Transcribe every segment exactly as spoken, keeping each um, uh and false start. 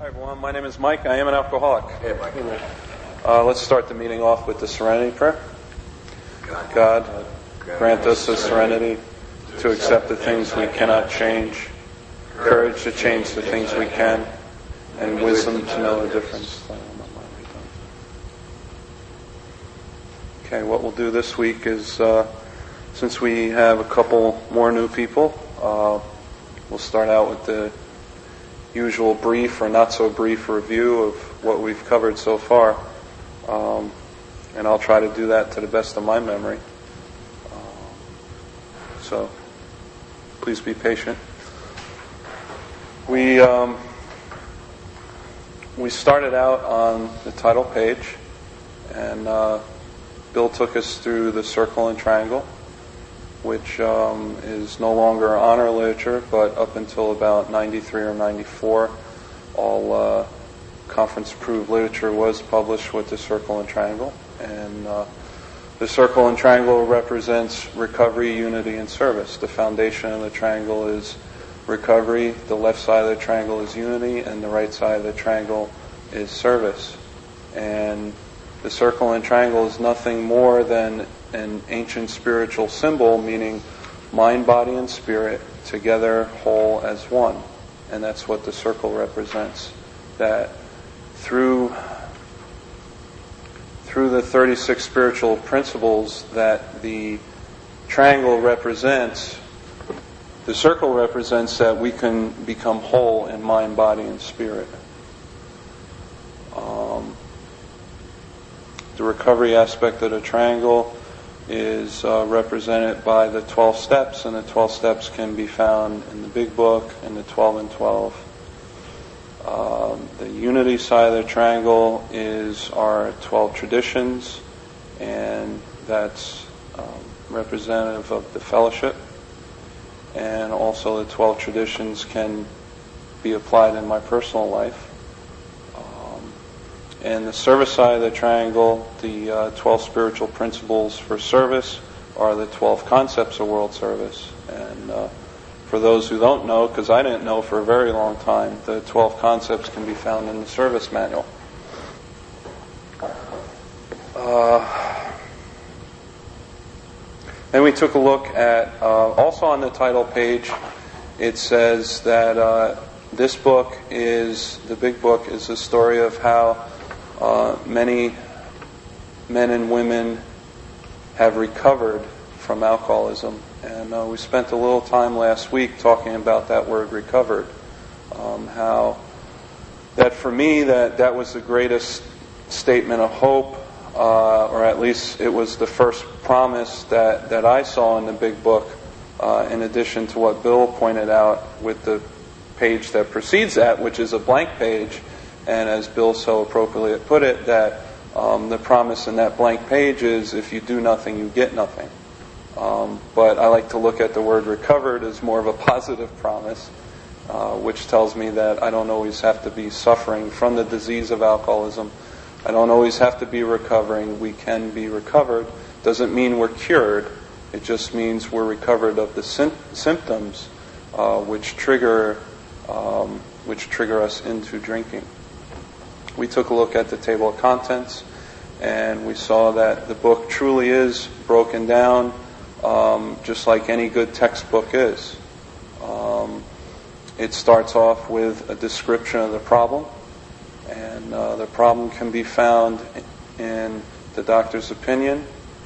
Hi everyone, my name is Mike. I am an alcoholic. Hey, Mike. Uh, let's start the meeting off with the Serenity Prayer. God, grant us the serenity to accept the things we cannot change, courage to change the things we can, and wisdom to know the difference. Okay, what we'll do this week is, uh, since we have a couple more new people, uh, we'll start out with the usual brief or not so brief review of what we've covered so far. Um, and I'll try to do that to the best of my memory. Uh, so, please be patient. We um, we started out on the title page, and uh, Bill took us through the circle and triangle, which um, is no longer honor literature, but up until about ninety-three or ninety-four, all uh, conference-approved literature was published with the circle and triangle. And uh, the circle and triangle represents recovery, unity, and service. The foundation of the triangle is recovery, the left side of the triangle is unity, and the right side of the triangle is service. And the circle and triangle is nothing more than an ancient spiritual symbol, meaning mind, body, and spirit together, whole as one. And that's what the circle represents. That through through the thirty-six spiritual principles that the triangle represents, the circle represents that we can become whole in mind, body, and spirit. Um, the recovery aspect of the triangle is uh, represented by the twelve steps, and the twelve steps can be found in the Big Book and the twelve and twelve. Um, the unity side of the triangle is our twelve traditions, and that's um, representative of the fellowship. And also the twelve traditions can be applied in my personal life. And the service side of the triangle, the uh, twelve spiritual principles for service are the twelve concepts of world service. And uh, for those who don't know, because I didn't know for a very long time, the twelve concepts can be found in the service manual. Uh, then we took a look at, uh, also on the title page, it says that uh, this book is, the Big Book is the story of how Uh, many men and women have recovered from alcoholism. And uh, we spent a little time last week talking about that word recovered. Um, how that for me, that, that was the greatest statement of hope, uh, or at least it was the first promise that, that I saw in the Big Book, uh, in addition to what Bill pointed out with the page that precedes that, which is a blank page. And as Bill so appropriately put it, that um, the promise in that blank page is if you do nothing, you get nothing. Um, but I like to look at the word recovered as more of a positive promise, uh, which tells me that I don't always have to be suffering from the disease of alcoholism. I don't always have to be recovering. We can be recovered. Doesn't mean we're cured. It just means we're recovered of the sim- symptoms uh, which trigger um, which trigger us into drinking. We took a look at the table of contents, and we saw that the book truly is broken down um, just like any good textbook is. Um, it starts off with a description of the problem, and uh, the problem can be found in the doctor's opinion.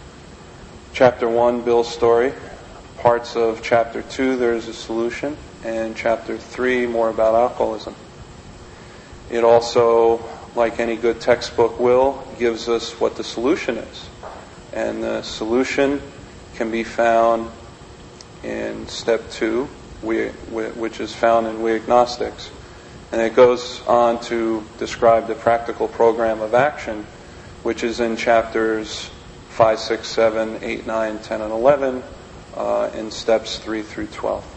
Chapter one, Bill's story. Parts of chapter two, there's a solution, and chapter three, more about alcoholism. It also, like any good textbook will, gives us what the solution is. And the solution can be found in step two, we, which is found in We Agnostics. And it goes on to describe the practical program of action, which is in chapters five, six, seven, eight, nine, ten, and eleven, uh, in steps three through twelve.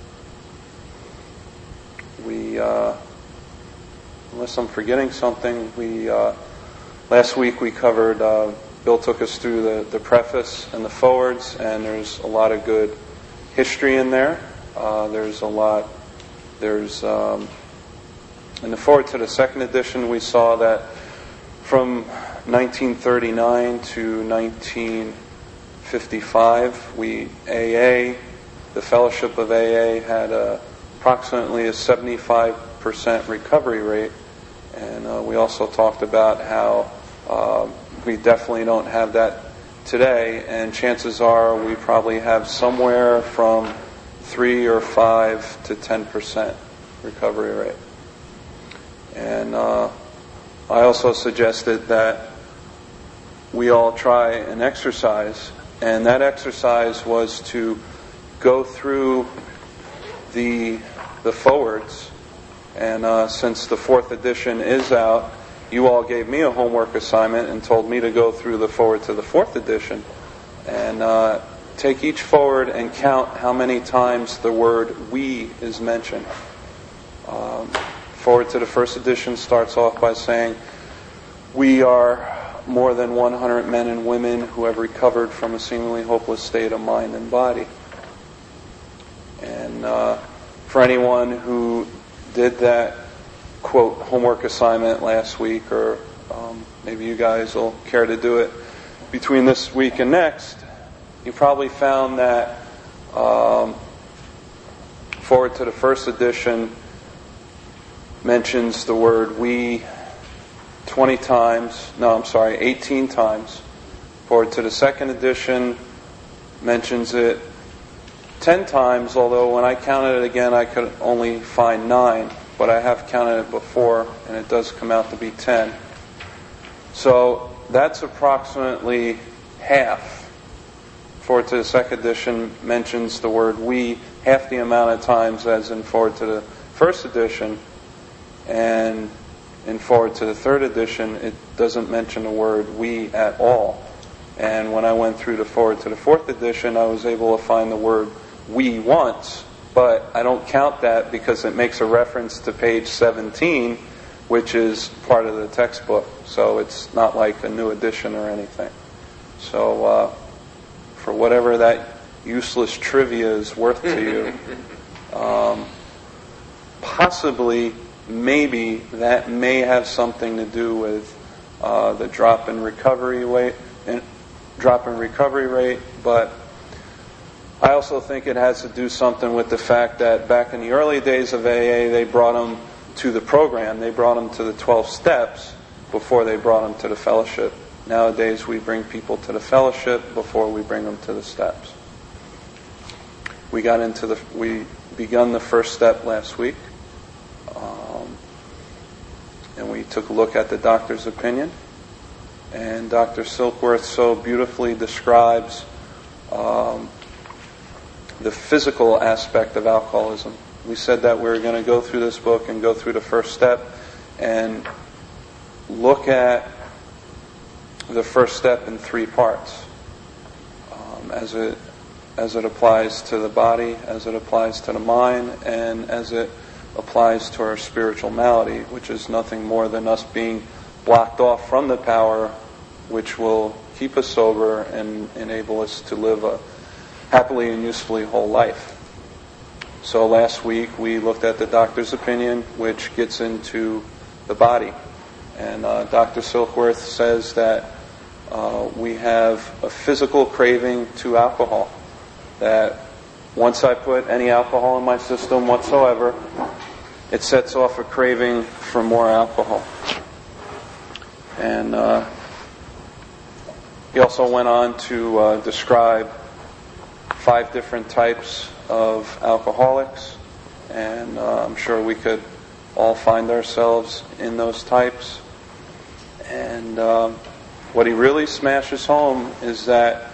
We... Uh, Unless I'm forgetting something, we uh, last week we covered, uh, Bill took us through the, the preface and the forwards, and there's a lot of good history in there. Uh, there's a lot, there's um, in the forward to the second edition, we saw that from nineteen thirty-nine to nineteen fifty-five, we A A, the Fellowship of A A, had a, approximately a seventy-five percent recovery rate, and uh, we also talked about how uh, we definitely don't have that today, and chances are we probably have somewhere from three or five to ten percent recovery rate. And uh, I also suggested that we all try an exercise, and that exercise was to go through the the forwards. And uh, since the fourth edition is out, you all gave me a homework assignment and told me to go through the forward to the fourth edition and uh, take each forward and count how many times the word "we" is mentioned. Um, forward to the first edition starts off by saying, "We are more than one hundred men and women who have recovered from a seemingly hopeless state of mind and body." And uh, for anyone who did that, quote, homework assignment last week, or um, maybe you guys will care to do it between this week and next, you probably found that um, forward to the first edition mentions the word "we" twenty times. No, I'm sorry, eighteen times. Forward to the second edition mentions it ten times, although when I counted it again, I could only find nine, but I have counted it before, and it does come out to be ten. So that's approximately half. Forward to the second edition mentions the word "we" half the amount of times as in forward to the first edition, and in forward to the third edition, it doesn't mention the word "we" at all. And when I went through the forward to the fourth edition, I was able to find the word "we" once, but I don't count that because it makes a reference to page seventeen, which is part of the textbook. So it's not like a new edition or anything. So uh, for whatever that useless trivia is worth to you, um, possibly, maybe that may have something to do with uh, the drop in recovery rate, in, drop in recovery rate, but I also think it has to do something with the fact that back in the early days of A A, they brought them to the program. They brought them to the twelve steps before they brought them to the fellowship. Nowadays, we bring people to the fellowship before we bring them to the steps. We got into the, we begun the first step last week, um, and we took a look at the doctor's opinion. And Doctor Silkworth so beautifully describes um, the physical aspect of alcoholism. We said that we were going to go through this book and go through the first step and look at the first step in three parts, um, as it as it applies to the body, as it applies to the mind, and as it applies to our spiritual malady, which is nothing more than us being blocked off from the power which will keep us sober and enable us to live a happily and usefully whole life. So last week we looked at the doctor's opinion, which gets into the body. And uh, Doctor Silkworth says that uh, we have a physical craving to alcohol. That once I put any alcohol in my system whatsoever, it sets off a craving for more alcohol. And uh, he also went on to uh, describe five different types of alcoholics, and uh, I'm sure we could all find ourselves in those types. And um, what he really smashes home is that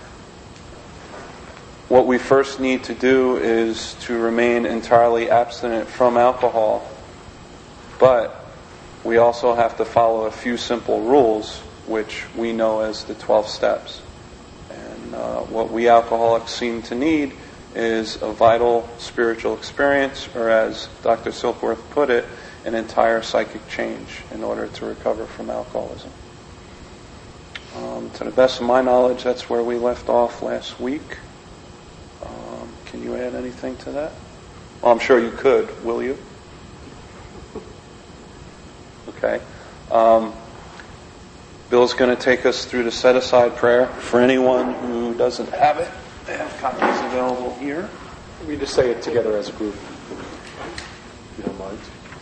what we first need to do is to remain entirely abstinent from alcohol, but we also have to follow a few simple rules, which we know as the twelve steps. And uh, what we alcoholics seem to need is a vital spiritual experience, or as Doctor Silkworth put it, an entire psychic change in order to recover from alcoholism. Um, to the best of my knowledge, that's where we left off last week. Um, can you add anything to that? Well, I'm sure you could. Will you? Okay. Um, Bill's going to take us through the set-aside prayer. For anyone who doesn't have it, they have copies available here. We just say it together as a group, if you don't mind.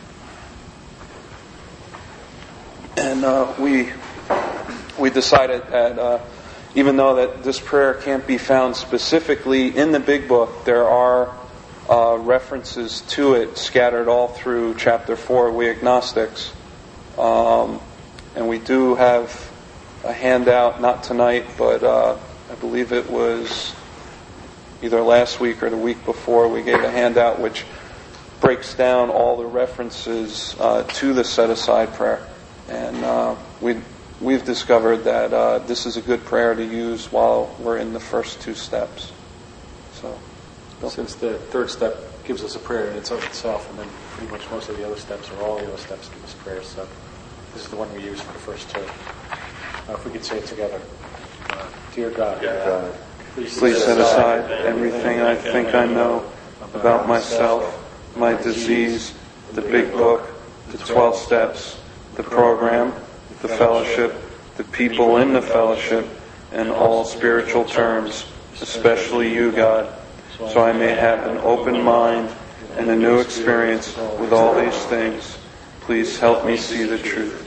And uh, we we decided that uh, even though that this prayer can't be found specifically in the Big Book, there are uh, references to it scattered all through chapter four, We Agnostics. Um, and we do have a handout, not tonight, but uh, I believe it was either last week or the week before, we gave a handout which breaks down all the references uh, to the set-aside prayer. And uh, we, we've discovered that uh, this is a good prayer to use while we're in the first two steps. So, Bill? Since the third step gives us a prayer in its of itself, and then pretty much most of the other steps, or all the other steps, give us prayers. So this is the one we use for the first two. Uh, if we could say it together. Uh, Dear God, Dear God, please set aside everything I think I know about myself, my disease, the Big Book, the twelve steps, the program, the fellowship, the people in the fellowship, and all spiritual terms, especially you, God, so I may have an open mind and a new experience with all these things. Please help me see the truth.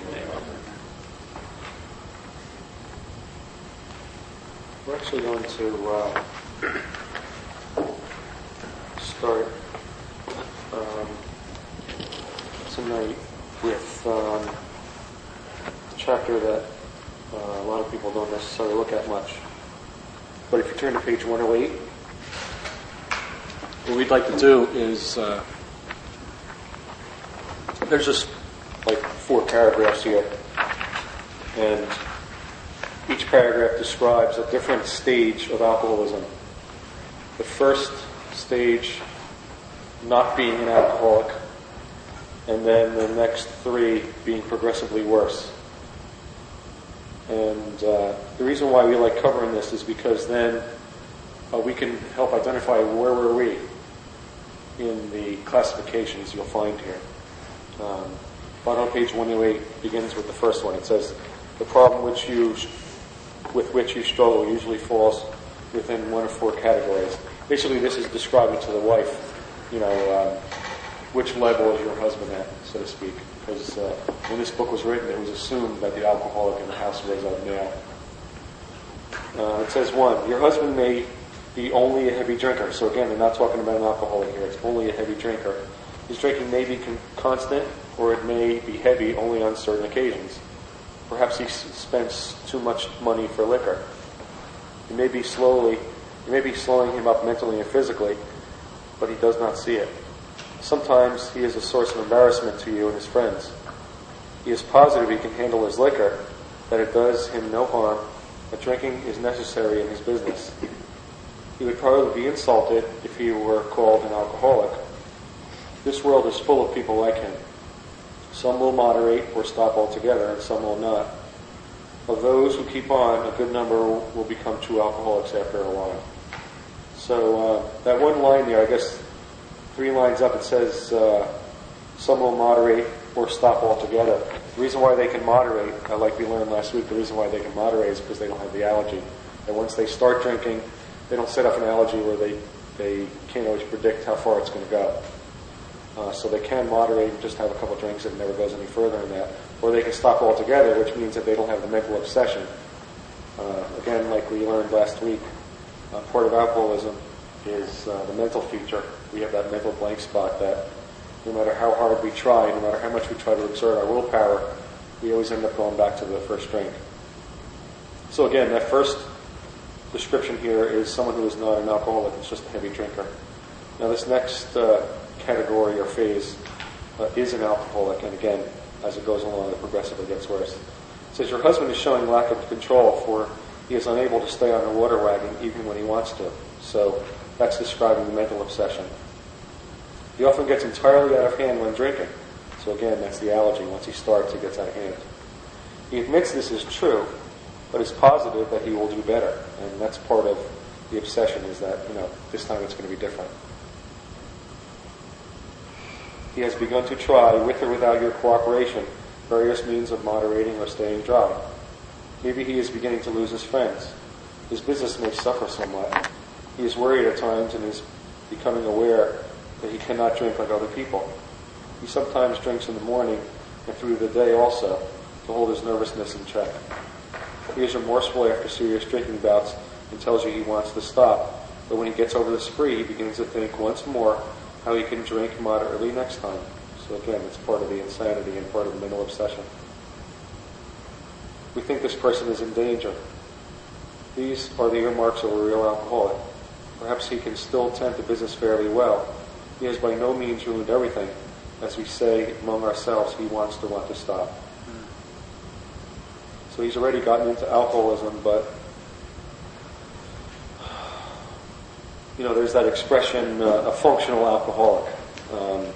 we're actually going to uh, start um, tonight with um, a chapter that uh, a lot of people don't necessarily look at much. But if you turn to page one oh eight, what we'd like to do is, uh, there's just like four paragraphs here, and each paragraph describes a different stage of alcoholism. The first stage, not being an alcoholic, and then the next three being progressively worse. And uh, the reason why we like covering this is because then uh, we can help identify where were we in the classifications you'll find here. Um, bottom of page one oh eight begins with the first one. It says, the problem which you, with which you struggle usually falls within one of four categories. Basically, this is describing to the wife, you know, um, which level is your husband at, so to speak. Because uh, when this book was written, it was assumed that the alcoholic in the house was a male. Uh, it says, one, your husband may be only a heavy drinker. So again, they're not talking about an alcoholic here. It's only a heavy drinker. His drinking may be con- constant, or it may be heavy only on certain occasions. Perhaps he s- spends too much money for liquor. It may be slowly, it may be slowing him up mentally and physically, but he does not see it. Sometimes he is a source of embarrassment to you and his friends. He is positive he can handle his liquor, that it does him no harm, but drinking is necessary in his business. He would probably be insulted if he were called an alcoholic. This world is full of people like him. Some will moderate or stop altogether, and some will not. Of those who keep on, a good number will become true alcoholics after a while. So uh, that one line there, I guess three lines up, it says uh, some will moderate or stop altogether. The reason why they can moderate, uh, like we learned last week, the reason why they can moderate is because they don't have the allergy. And once they start drinking, they don't set up an allergy where they, they can't always predict how far it's going to go. Uh, so they can moderate and just have a couple drinks and it never goes any further than that. Or they can stop altogether, which means that they don't have the mental obsession. Uh, again, like we learned last week, uh, part of alcoholism is uh, the mental feature. We have that mental blank spot that no matter how hard we try, no matter how much we try to exert our willpower, we always end up going back to the first drink. So again, that first description here is someone who is not an alcoholic, it's just a heavy drinker. Now this next uh, category or phase uh, is an alcoholic, and again, as it goes along, it progressively gets worse. It says, your husband is showing lack of control, for he is unable to stay on a water wagon even when he wants to. So that's describing the mental obsession. He often gets entirely out of hand when drinking. So again, that's the allergy. Once he starts, he gets out of hand. He admits this is true, but is positive that he will do better. And that's part of the obsession, is that, you know, this time it's going to be different. He has begun to try, with or without your cooperation, various means of moderating or staying dry. Maybe he is beginning to lose his friends. His business may suffer somewhat. He is worried at times and is becoming aware that he cannot drink like other people. He sometimes drinks in the morning and through the day also to hold his nervousness in check. He is remorseful after serious drinking bouts and tells you he wants to stop, but when he gets over the spree, he begins to think once more how he can drink moderately next time. So again, it's part of the insanity and part of the mental obsession. We think this person is in danger. These are the earmarks of a real alcoholic. Perhaps he can still tend to business fairly well. He has by no means ruined everything. As we say among ourselves, he wants to want to stop. So he's already gotten into alcoholism, but you know, there's that expression, uh, a functional alcoholic. Um,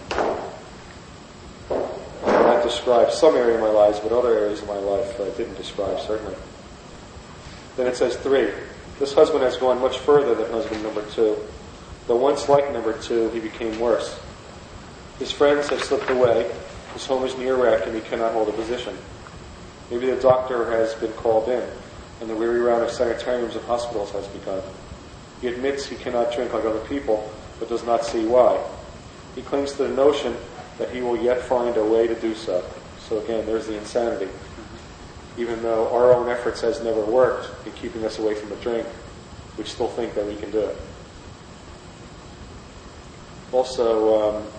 that describes some area of my life, but other areas of my life uh, didn't describe, certainly. Then it says three. This husband has gone much further than husband number two. Though once like number two, he became worse. His friends have slipped away. His home is near wreck, and he cannot hold a position. Maybe the doctor has been called in, and the weary round of sanitariums and hospitals has begun. He admits he cannot drink like other people, but does not see why. He clings to the notion that he will yet find a way to do so. So again, there's the insanity. Even though our own efforts has never worked in keeping us away from the drink, we still think that we can do it. Also, um,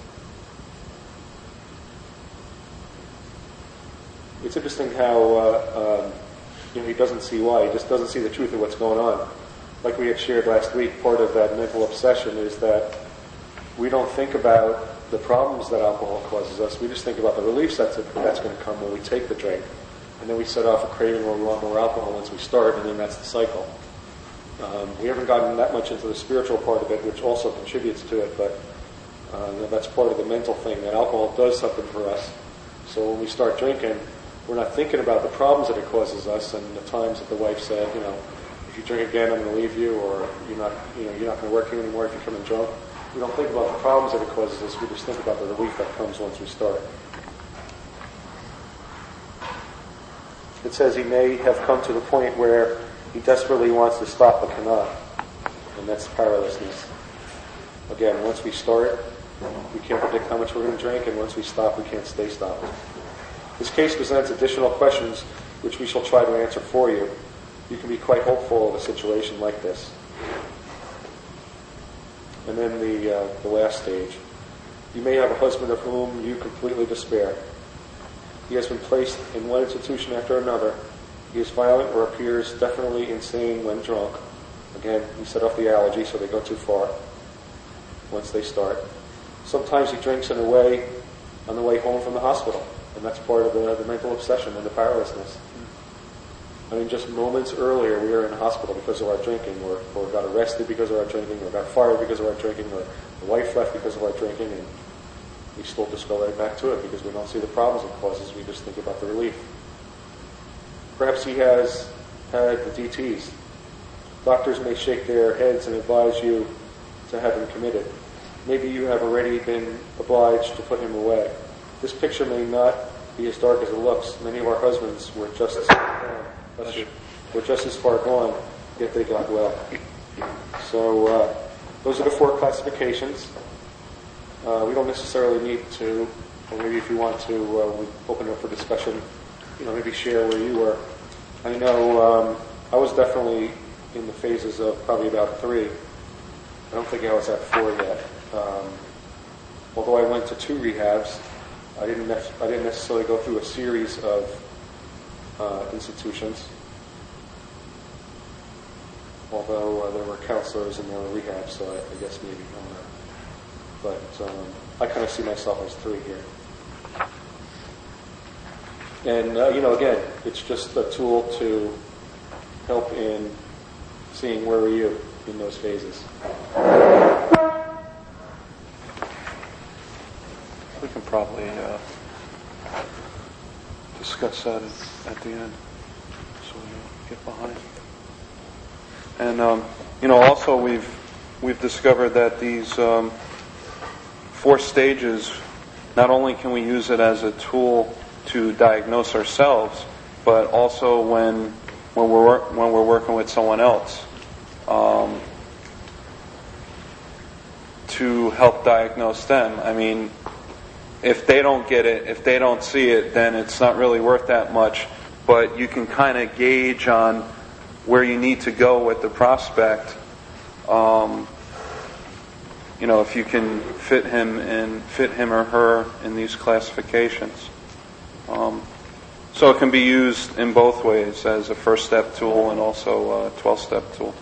it's interesting how uh, um, you know, he doesn't see why. He just doesn't see the truth of what's going on. Like we had shared last week, part of that mental obsession is that we don't think about the problems that alcohol causes us. We just think about the relief that's, that's going to come when we take the drink. And then we set off a craving where we want more alcohol once we start, and then that's the cycle. Um, we haven't gotten that much into the spiritual part of it, which also contributes to it, but uh, you know, that's part of the mental thing, that alcohol does something for us. So when we start drinking, we're not thinking about the problems that it causes us, and the times that the wife said, you know, if you drink again, I'm going to leave you, or you're not, you know, you're not going to work here anymore if you're coming drunk. We don't think about the problems that it causes us. We just think about the relief that comes once we start. It says he may have come to the point where he desperately wants to stop but cannot, and that's powerlessness. Again, once we start, we can't predict how much we're going to drink, and once we stop, we can't stay stopped. This case presents additional questions which we shall try to answer for you. You can be quite hopeful of a situation like this. And then the uh, the last stage. You may have a husband of whom you completely despair. He has been placed in one institution after another. He is violent or appears definitely insane when drunk. Again, we set off the allergy, so they go too far once they start. Sometimes he drinks in a way on the way home from the hospital, and that's part of the, the mental obsession and the powerlessness. I mean, just moments earlier, we were in the hospital because of our drinking, or, or got arrested because of our drinking, or got fired because of our drinking, or the wife left because of our drinking, and we still just go right back to it because we don't see the problems it causes. We just think about the relief. Perhaps he has had the D Ts. Doctors may shake their heads and advise you to have him committed. Maybe you have already been obliged to put him away. This picture may not be as dark as it looks. Many of our husbands were just as were just as far gone, yet they got well. So uh, those are the four classifications. Uh, we don't necessarily need to, or maybe if you want to, uh, we open it up for discussion. You know, maybe share where you were. I know um, I was definitely in the phases of probably about three. I don't think I was at four yet. Um, although I went to two rehabs, I didn't. Ne- I didn't necessarily go through a series of uh, institutions. Although uh, there were counselors and there were rehabs, so I, I guess maybe. Uh, but um, I kind of see myself as three here. And uh, you know, again, it's just a tool to help in seeing where were you in those phases. We can probably uh, discuss that at the end, so we get behind. And um, you know, also we've we've discovered that these um, four stages, not only can we use it as a tool to diagnose ourselves, but also when when we're when we're working with someone else, um, to help diagnose them. I mean, if they don't get it, if they don't see it, then it's not really worth that much. But you can kind of gauge on where you need to go with the prospect. Um, you know, if you can fit him in, fit him or her in these classifications. Um, so it can be used in both ways, as a first step tool and also a twelve-step tool.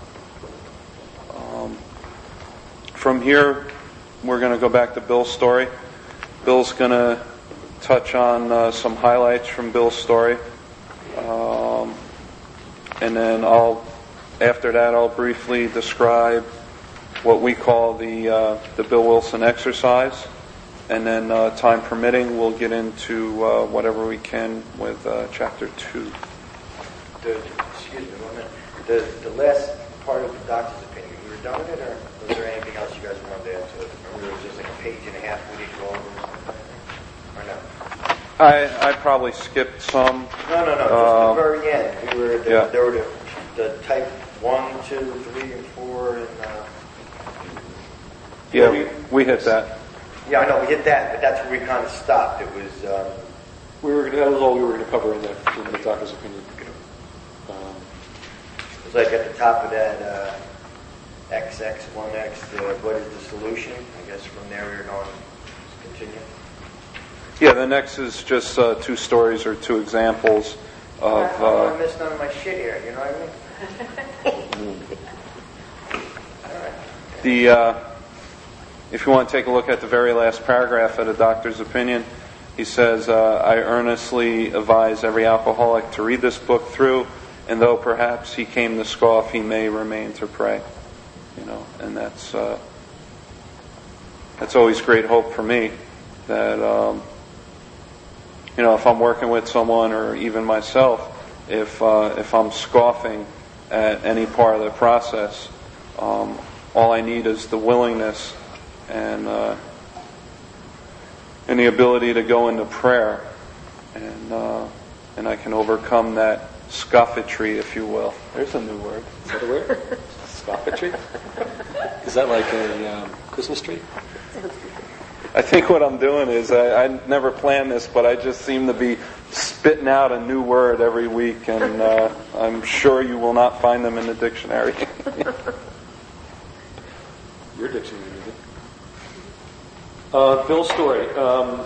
Um, from here, we're going to go back to Bill's story. Bill's going to touch on uh, some highlights from Bill's story. Um, and then I'll, after that, I'll briefly describe what we call the uh, the Bill Wilson exercise. And then, uh, time permitting, we'll get into uh, whatever we can with uh, chapter two. The, excuse me one minute. The, the last part of the doctor's opinion, you were done with it, or was there anything else you guys wanted to add to it? Or was it just like a page and a half we need to go over? Or no? I, I probably skipped some. No, no, no. Just Um, the very end. We were the, yeah. there were the, the type one, two, three, and four, and uh, Yeah, we, we hit that. yeah, I know we hit that, but that's where we kind of stopped. It was um, We were gonna, that was all we were going to cover in the, in the doctor's opinion. Um, it was like at the top of that uh, X X one X. The, what is the solution? I guess from there we were going to continue. Yeah, the next is just uh, two stories or two examples of. I don't want Uh, to miss none of my shit here. You know what I mean? All right. the. Uh, if you want to take a look at the very last paragraph of the doctor's opinion, he says, uh, "I earnestly advise every alcoholic to read this book through, and though perhaps he came to scoff, he may remain to pray." You know, and that's uh, that's always great hope for me. That um, you know, if I'm working with someone or even myself, if uh, if I'm scoffing at any part of the process, um, all I need is the willingness and uh, and the ability to go into prayer, and uh, and I can overcome that scoffetry, if you will. There's a new word. is that a word? Scoffetry? Is that like a um, Christmas tree? I think what I'm doing is, I, I never planned this, but I just seem to be spitting out a new word every week, and uh, I'm sure you will not find them in the dictionary. Your dictionary, is it? Uh, Bill's story. Um,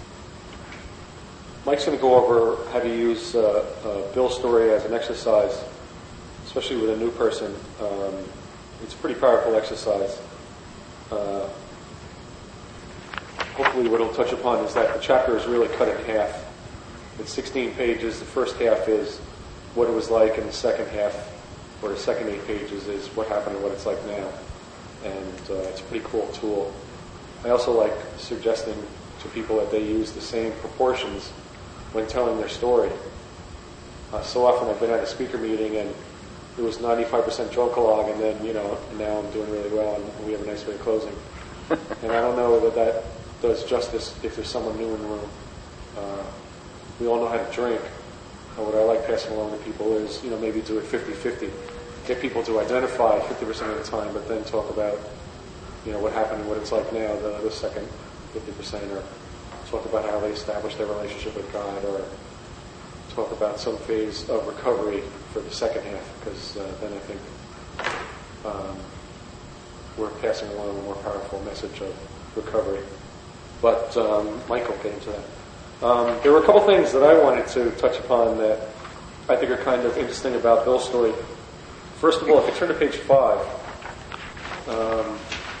Mike's going to go over how to use uh, uh, Bill's story as an exercise, especially with a new person. Um, it's a pretty powerful exercise. Uh, Hopefully what it'll touch upon is that the chapter is really cut in half. It's sixteen pages. The first half is what it was like, and the second half, or the second eight pages, is what happened and what it's like now. And uh, it's a pretty cool tool. I also like suggesting to people that they use the same proportions when telling their story. Uh, so often I've been at a speaker meeting and it was ninety-five percent Jokalog, and then, you know, now I'm doing really well and we have a nice way of closing. And I don't know that that does justice if there's someone new in the room. Uh, we all know how to drink. Uh, what I like passing along to people is, you know, maybe do it fifty-fifty. Get people to identify fifty percent of the time, but then talk about, you know, what happened and what it's like now, the, the second fifty percent, or talk about how they established their relationship with God, or talk about some phase of recovery for the second half, because uh, then I think um, we're passing along a more powerful message of recovery. But um, Mike will get into that. Um, there were a couple things that I wanted to touch upon that I think are kind of interesting about Bill's story. First of all, if you turn to page five, um,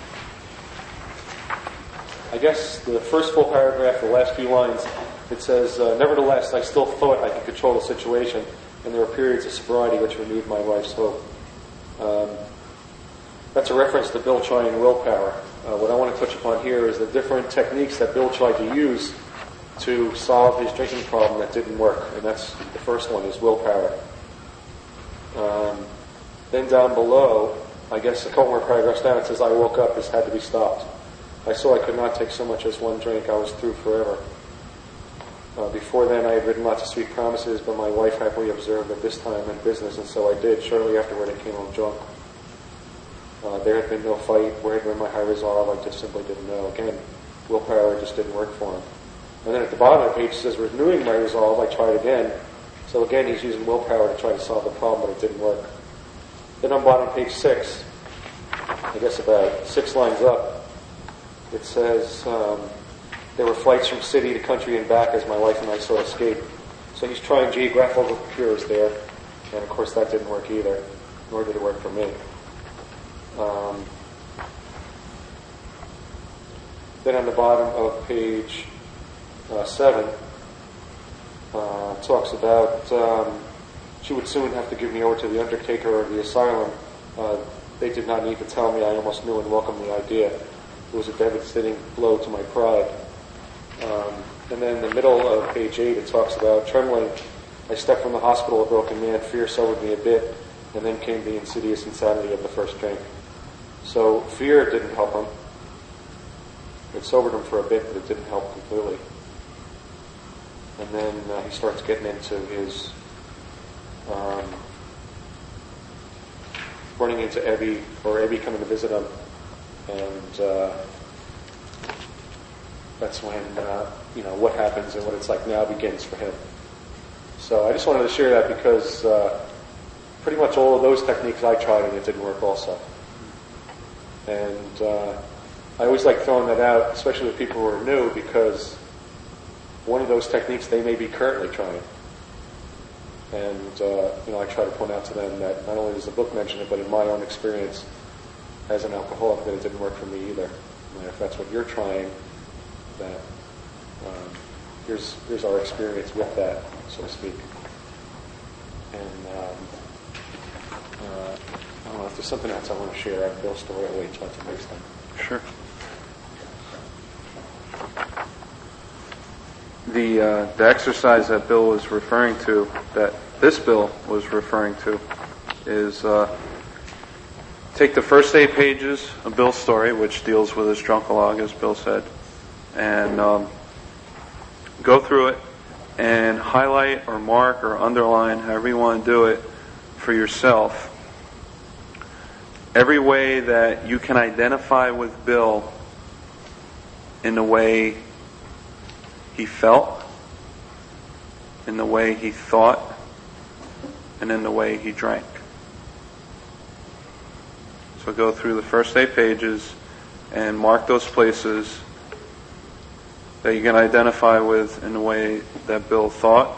I guess the first full paragraph, the last few lines, it says, uh, "Nevertheless, I still thought I could control the situation, and there were periods of sobriety which renewed my wife's hope." Um, that's a reference to Bill trying willpower. Uh, what I want to touch upon here is the different techniques that Bill tried to use to solve his drinking problem that didn't work. And that's the first one, is willpower. Um, then down below, I guess a couple more paragraphs down, it says, "I woke up, this had to be stopped. I saw I could not take so much as one drink, I was through forever." Uh, before then, I had written lots of sweet promises, but my wife happily observed that this time meant business, and so I did. Shortly afterward, I came home drunk. Uh, there had been no fight. Where had been my high resolve? I just simply didn't know. Again, willpower just didn't work for him. And then at the bottom of the page it says, renewing my resolve, I tried again. So again, he's using willpower to try to solve the problem, but it didn't work. Then on bottom page six, I guess about six lines up, it says, um, there were flights from city to country and back as my wife and I sought escape. So he's trying geographical cures there, and of course that didn't work either, nor did it work for me. Um, then on the bottom of page uh, seven, uh, talks about um, she would soon have to give me over to the undertaker of the asylum. Uh, they did not need to tell me. I almost knew and welcomed the idea. It was a devastating blow to my pride. Um, and then in the middle of page eight, it talks about trembling. I stepped from the hospital a broken man. Fear sobered me a bit, and then came the insidious insanity of the first drink. So fear didn't help him. It sobered him for a bit, but it didn't help completely. And then uh, he starts getting into his um, running into Ebby, or Ebby coming to visit him, and uh, that's when uh, you know what happens and what it's like now begins for him. So I just wanted to share that because uh, pretty much all of those techniques I tried and it didn't work also. And uh, I always like throwing that out, especially with people who are new, because one of those techniques they may be currently trying. And uh, you know, I try to point out to them that not only does the book mention it, but in my own experience as an alcoholic, that it didn't work for me either. And if that's what you're trying, that um, here's here's our experience with that, so to speak. And um, uh, I don't know if there's something else I want to share. I have Bill's story. I'll wait until the next time. Sure. The uh, the exercise that Bill was referring to, that this Bill was referring to, is uh, take the first eight pages of Bill's story, which deals with his drunkalog, as Bill said, and um, go through it and highlight or mark or underline, however you want to do it, for yourself, every way that you can identify with Bill in the way he felt, in the way he thought, and in the way he drank. So go through the first eight pages and mark those places that you can identify with in the way that Bill thought,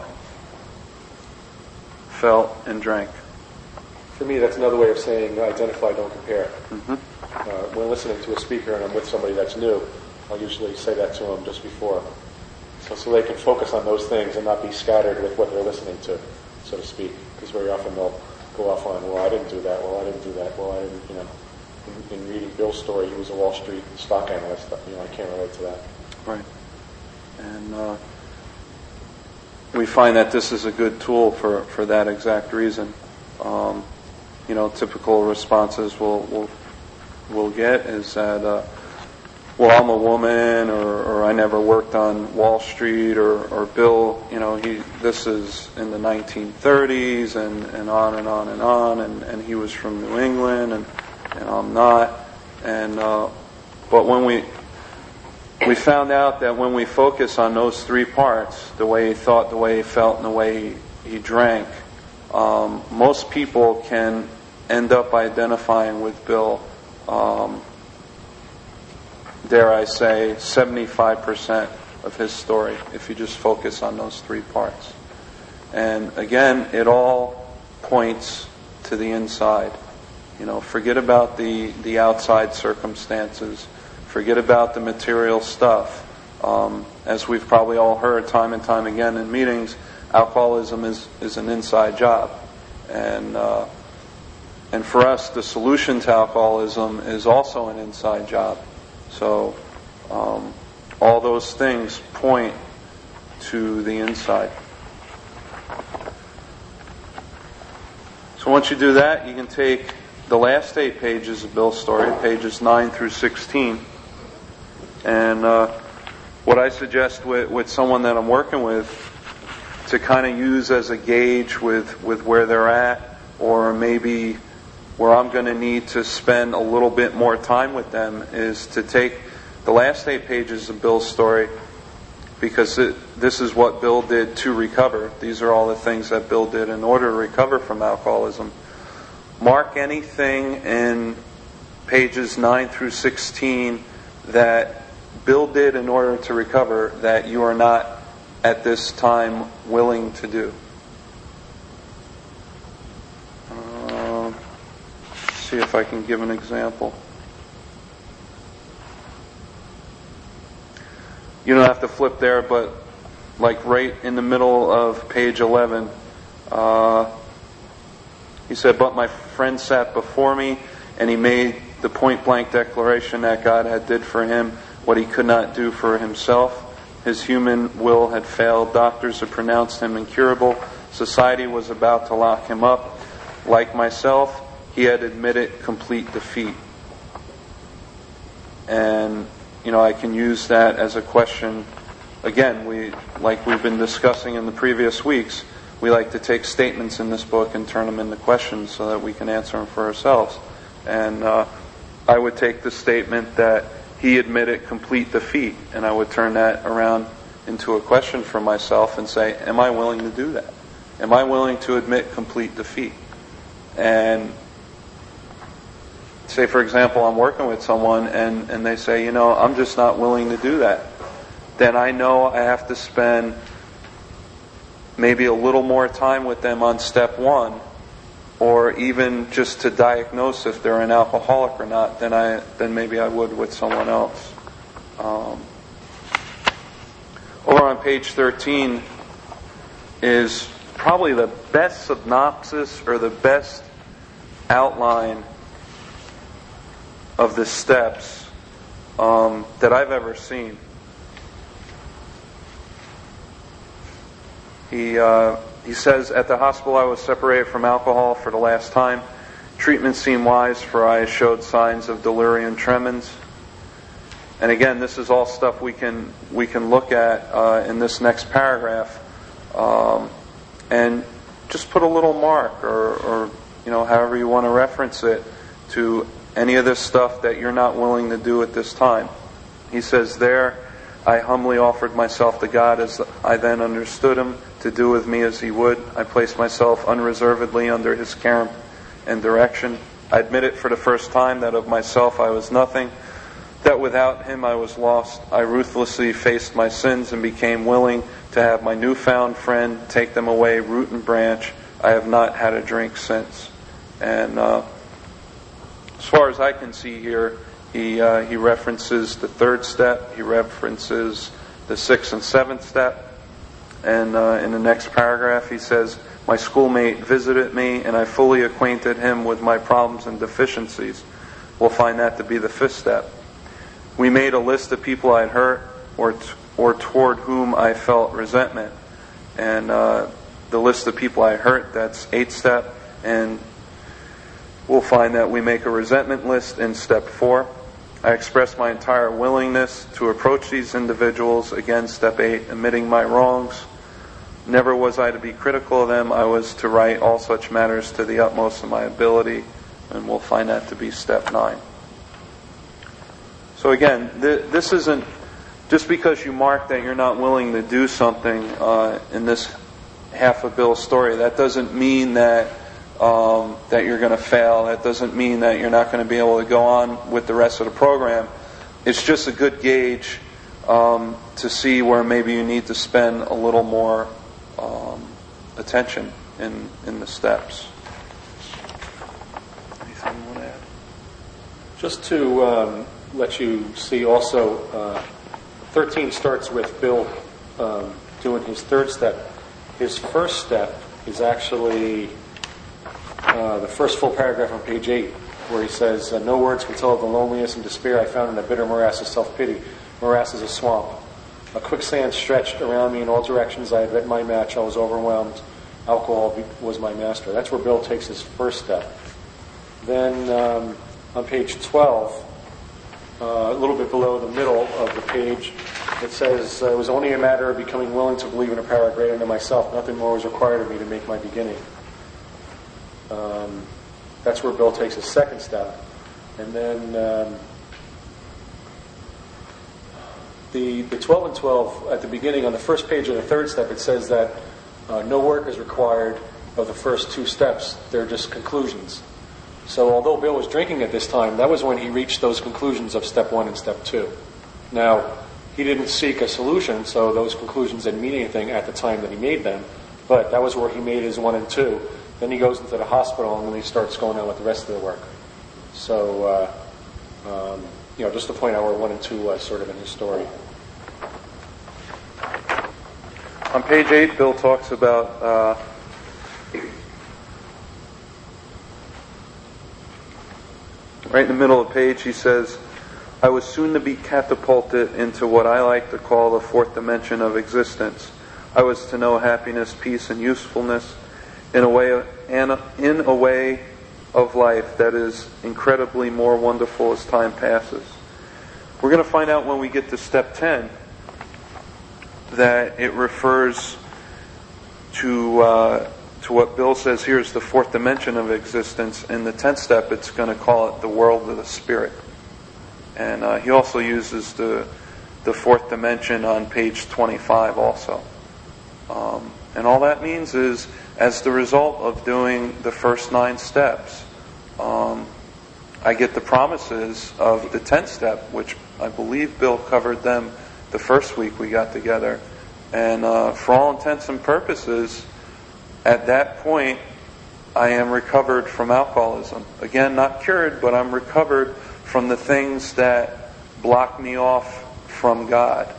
felt, and drank. For me, that's another way of saying identify, don't compare. Mm-hmm. Uh, when listening to a speaker and I'm with somebody that's new, I'll usually say that to them just before. So, so they can focus on those things and not be scattered with what they're listening to, so to speak. Because very often they'll go off on, well, I didn't do that, well, I didn't do that, well, I didn't, you know. In, in reading Bill's story, he was a Wall Street stock analyst. You know, I can't relate to that. Right. And uh, we find that this is a good tool for, for that exact reason. Um, you know, typical responses we'll, we'll, we'll get is that, uh, well, I'm a woman, or, or I never worked on Wall Street, or, or Bill, you know, he this is in the nineteen thirties, and, and on and on and on, and, and he was from New England, and, and I'm not. And uh, but when we we found out that when we focus on those three parts, the way he thought, the way he felt, and the way he, he drank, um, most people can end up identifying with Bill. Um, dare I say, seventy-five percent of his story, if you just focus on those three parts. And again, it all points to the inside. You know, forget about the, the outside circumstances. Forget about the material stuff. Um, as we've probably all heard time and time again in meetings, alcoholism is, is an inside job. And uh, and for us, the solution to alcoholism is also an inside job. So um, all those things point to the inside. So once you do that, you can take the last eight pages of Bill's story, pages nine through sixteen, and uh, what I suggest with, with someone that I'm working with to kind of use as a gauge with, with where they're at, or maybe where I'm going to need to spend a little bit more time with them, is to take the last eight pages of Bill's story, because it, this is what Bill did to recover. These are all the things that Bill did in order to recover from alcoholism. Mark anything in pages nine through sixteen that Bill did in order to recover that you are not at this time willing to do. Uh, see if I can give an example. You don't have to flip there, but like right in the middle of page eleven, uh, he said, "But my friend sat before me, and he made the point-blank declaration that God had did for him what he could not do for himself. His human will had failed. Doctors had pronounced him incurable. Society was about to lock him up. Like myself, he had admitted complete defeat." And, you know, I can use that as a question. Again, we, like we've been discussing in the previous weeks, we like to take statements in this book and turn them into questions so that we can answer them for ourselves. And uh, I would take the statement that he admitted complete defeat, and I would turn that around into a question for myself and say, am I willing to do that? Am I willing to admit complete defeat? And say, for example, I'm working with someone and, and they say, you know, I'm just not willing to do that. Then I know I have to spend maybe a little more time with them on step one, or even just to diagnose if they're an alcoholic or not, than I than maybe I would with someone else. Um, over on page thirteen is probably the best synopsis or the best outline of the steps um, that I've ever seen. He uh, he says, "At the hospital I was separated from alcohol for the last time. Treatment seemed wise, for I showed signs of delirium tremens." And again, this is all stuff we can we can look at uh, in this next paragraph, um, and just put a little mark, or, or you know, however you want to reference it, to any of this stuff that you're not willing to do at this time. He says there, "I humbly offered myself to God as I then understood Him to do with me as He would. I placed myself unreservedly under His care and direction. I admitted for the first time that of myself I was nothing, that without Him I was lost. I ruthlessly faced my sins and became willing to have my newfound friend take them away root and branch. I have not had a drink since." And uh, as far as I can see here, he uh, he references the third step. He references the sixth and seventh step. And uh, in the next paragraph he says, "My schoolmate visited me and I fully acquainted him with my problems and deficiencies." We'll find that to be the fifth step. "We made a list of people I'd hurt or t- or toward whom I felt resentment." And uh, the list of people I hurt, that's eighth step. And we'll find that we make a resentment list in step four. "I expressed my entire willingness to approach these individuals," again step eight, "admitting my wrongs. Never was I to be critical of them. I was to right all such matters to the utmost of my ability." And we'll find that to be step nine. So again, th- this isn't just because you mark that you're not willing to do something uh, in this half of Bill's story. That doesn't mean that um, that you're going to fail. That doesn't mean that you're not going to be able to go on with the rest of the program. It's just a good gauge um, to see where maybe you need to spend a little more um, attention in in the steps. Anything you want to add? Just to um, let you see also, uh, thirteen starts with Bill um, doing his third step. His first step is actually uh, the first full paragraph on page eight, where he says, uh, "No words can tell of the loneliness and despair I found in a bitter morass of self-pity. Morass is a swamp. A quicksand stretched around me in all directions. I had met my match. I was overwhelmed. Alcohol was my master." That's where Bill takes his first step. Then um, on page twelve, uh, a little bit below the middle of the page, It says, uh, it was only a matter of becoming willing to believe in a power greater than myself. Nothing more was required of me to make my beginning. Um, that's where Bill takes his second step. And then um, the, the twelve and twelve, at the beginning, on the first page of the third step, it says that uh, no work is required of the first two steps. They're just conclusions. So although Bill was drinking at this time, that was when he reached those conclusions of step one and step two. Now, he didn't seek a solution, so those conclusions didn't mean anything at the time that he made them, but that was where he made his one and two. Then he goes into the hospital and then he starts going on with the rest of the work. So, uh, um, you know, just to point out where one and two was sort of in his story. On page eight, Bill talks about uh, right in the middle of the page, he says, I was soon to be catapulted into what I like to call the fourth dimension of existence. I was to know happiness, peace, and usefulness in a way, in a way of life that is incredibly more wonderful as time passes. We're going to find out when we get to step ten that it refers to uh, to what Bill says here is the fourth dimension of existence. In the tenth step, it's going to call it the world of the spirit. And uh, he also uses the the fourth dimension on page twenty-five also. Um, and all that means is, as the result of doing the first nine steps, um, I get the promises of the tenth step, which I believe Bill covered them the first week we got together. And uh, for all intents and purposes, at that point, I am recovered from alcoholism. Again, not cured, but I'm recovered from the things that block me off from God.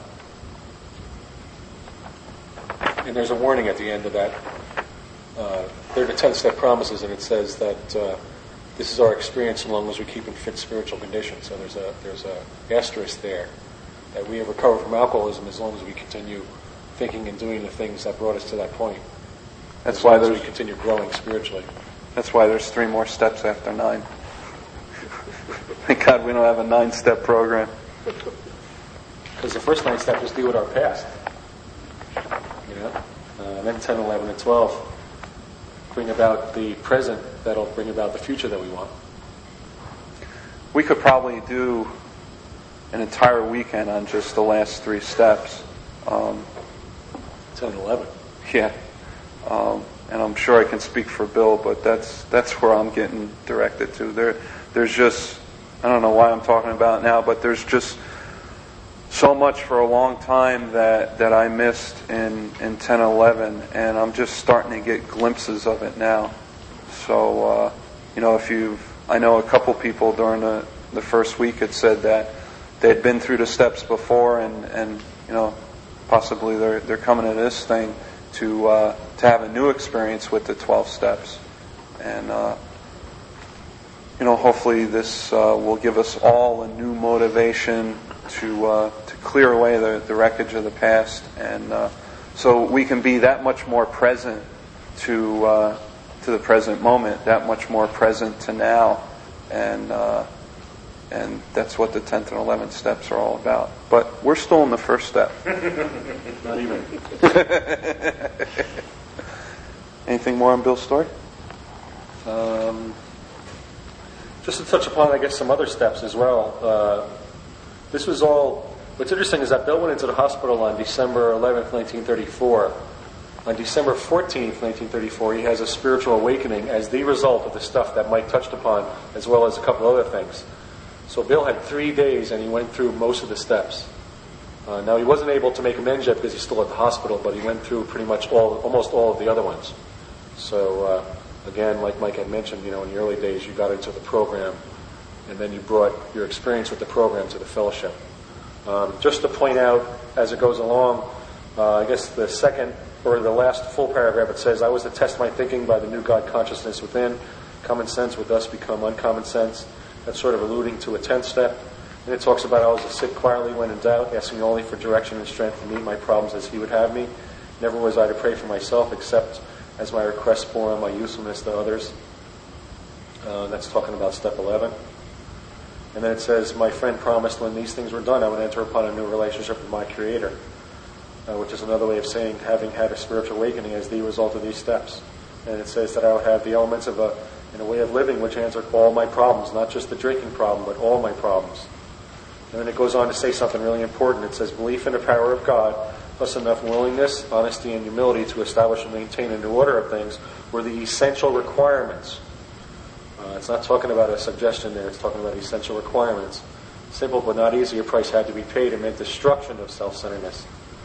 And there's a warning at the end of that. Uh, they're the ten-step promises, and it says that uh, this is our experience so long as we keep in fit spiritual condition. So there's a there's a asterisk there that we have recovered from alcoholism as long as we continue thinking and doing the things that brought us to that point. That's as why long as there's we continue growing spiritually. That's why there's three more steps after nine. Thank God we don't have a nine-step program. Because the first nine steps just deal with our past. You know? Uh, and then ten, eleven, and twelve bring about the present that'll bring about the future that we want. We could probably do an entire weekend on just the last three steps. Um, ten and eleven. Yeah. Um, and I'm sure I can speak for Bill, but that's that's where I'm getting directed to. There, there's just, I don't know why I'm talking about it now, but there's just so much for a long time that, that I missed in, in ten eleven, and I'm just starting to get glimpses of it now. So, uh, you know, if you've, I know a couple people during the, the first week had said that they'd been through the steps before, and, and you know, possibly they're they're coming to this thing to uh, to have a new experience with the twelve steps, and uh, you know, hopefully this uh, will give us all a new motivation to uh, to clear away the, the wreckage of the past, and uh, so we can be that much more present to uh, to the present moment, that much more present to now, and uh, and that's what the tenth and eleventh steps are all about. But we're still in the first step. Not even. Anything more on Bill's story? Um, just to touch upon, I guess, some other steps as well. Uh, this was all, what's interesting is that Bill went into the hospital on December eleventh, nineteen thirty-four. On December fourteenth, nineteen thirty-four, he has a spiritual awakening as the result of the stuff that Mike touched upon, as well as a couple other things. So Bill had three days and he went through most of the steps. Uh, now he wasn't able to make amends yet because he's still at the hospital, but he went through pretty much all, almost all of the other ones. So uh, again, like Mike had mentioned, you know, in the early days you got into the program, and then you brought your experience with the program to the fellowship. Um, just to point out, as it goes along, uh, I guess the second or the last full paragraph, it says, I was to test my thinking by the new God consciousness within. Common sense would thus become uncommon sense. That's sort of alluding to a tenth step. And it talks about I was to sit quietly when in doubt, asking only for direction and strength to meet my problems as he would have me. Never was I to pray for myself except as my requests bore on my usefulness to others. Uh, that's talking about step eleven. And then it says, my friend promised when these things were done, I would enter upon a new relationship with my Creator, uh, which is another way of saying having had a spiritual awakening as the result of these steps. And it says that I will have the elements of a, in a way of living which answer all my problems, not just the drinking problem, but all my problems. And then it goes on to say something really important. It says, belief in the power of God, plus enough willingness, honesty, and humility to establish and maintain a new order of things were the essential requirements. Uh, it's not talking about a suggestion there, it's talking about essential requirements. Simple but not easy, a price had to be paid. It meant destruction of self-centeredness.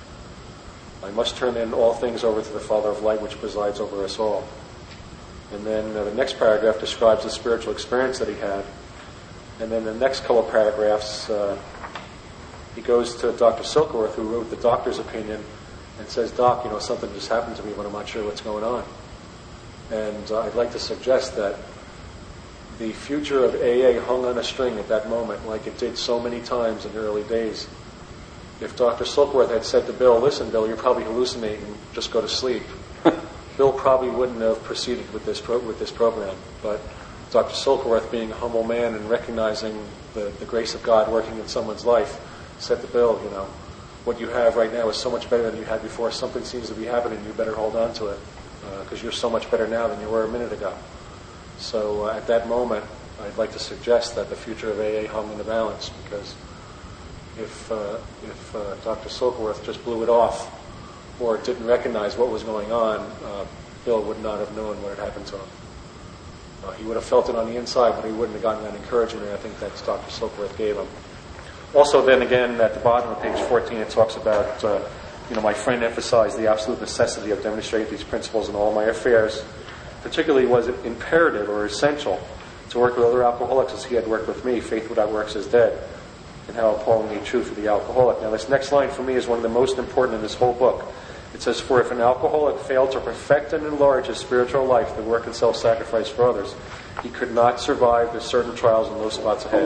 I must turn then all things over to the Father of Light, which presides over us all. And then uh, the next paragraph describes the spiritual experience that he had. And then the next couple of paragraphs, uh, he goes to Doctor Silkworth, who wrote the doctor's opinion, and says, Doc, you know, something just happened to me, but I'm not sure what's going on. And uh, I'd like to suggest that the future of A A hung on a string at that moment, like it did so many times in the early days. If Doctor Silkworth had said to Bill, listen, Bill, you're probably hallucinating, just go to sleep, Bill probably wouldn't have proceeded with this pro- with this program. But Doctor Silkworth, being a humble man and recognizing the, the grace of God working in someone's life, said to Bill, you know, what you have right now is so much better than you had before. Something seems to be happening. You better hold on to it because uh, you're so much better now than you were a minute ago. So uh, at that moment, I'd like to suggest that the future of A A hung in the balance, because if uh, if uh, Doctor Silkworth just blew it off or didn't recognize what was going on, uh, Bill would not have known what had happened to him. Uh, he would have felt it on the inside, but he wouldn't have gotten that encouragement, and I think that's Doctor Silkworth gave him. Also, then again, at the bottom of page fourteen, it talks about, uh, you know, my friend emphasized the absolute necessity of demonstrating these principles in all my affairs. Particularly, was it imperative or essential to work with other alcoholics as he had worked with me? Faith without works is dead. And how appallingly true for the alcoholic. Now, this next line for me is one of the most important in this whole book. It says, for if an alcoholic failed to perfect and enlarge his spiritual life, the work and self-sacrifice for others, he could not survive the certain trials and low spots ahead.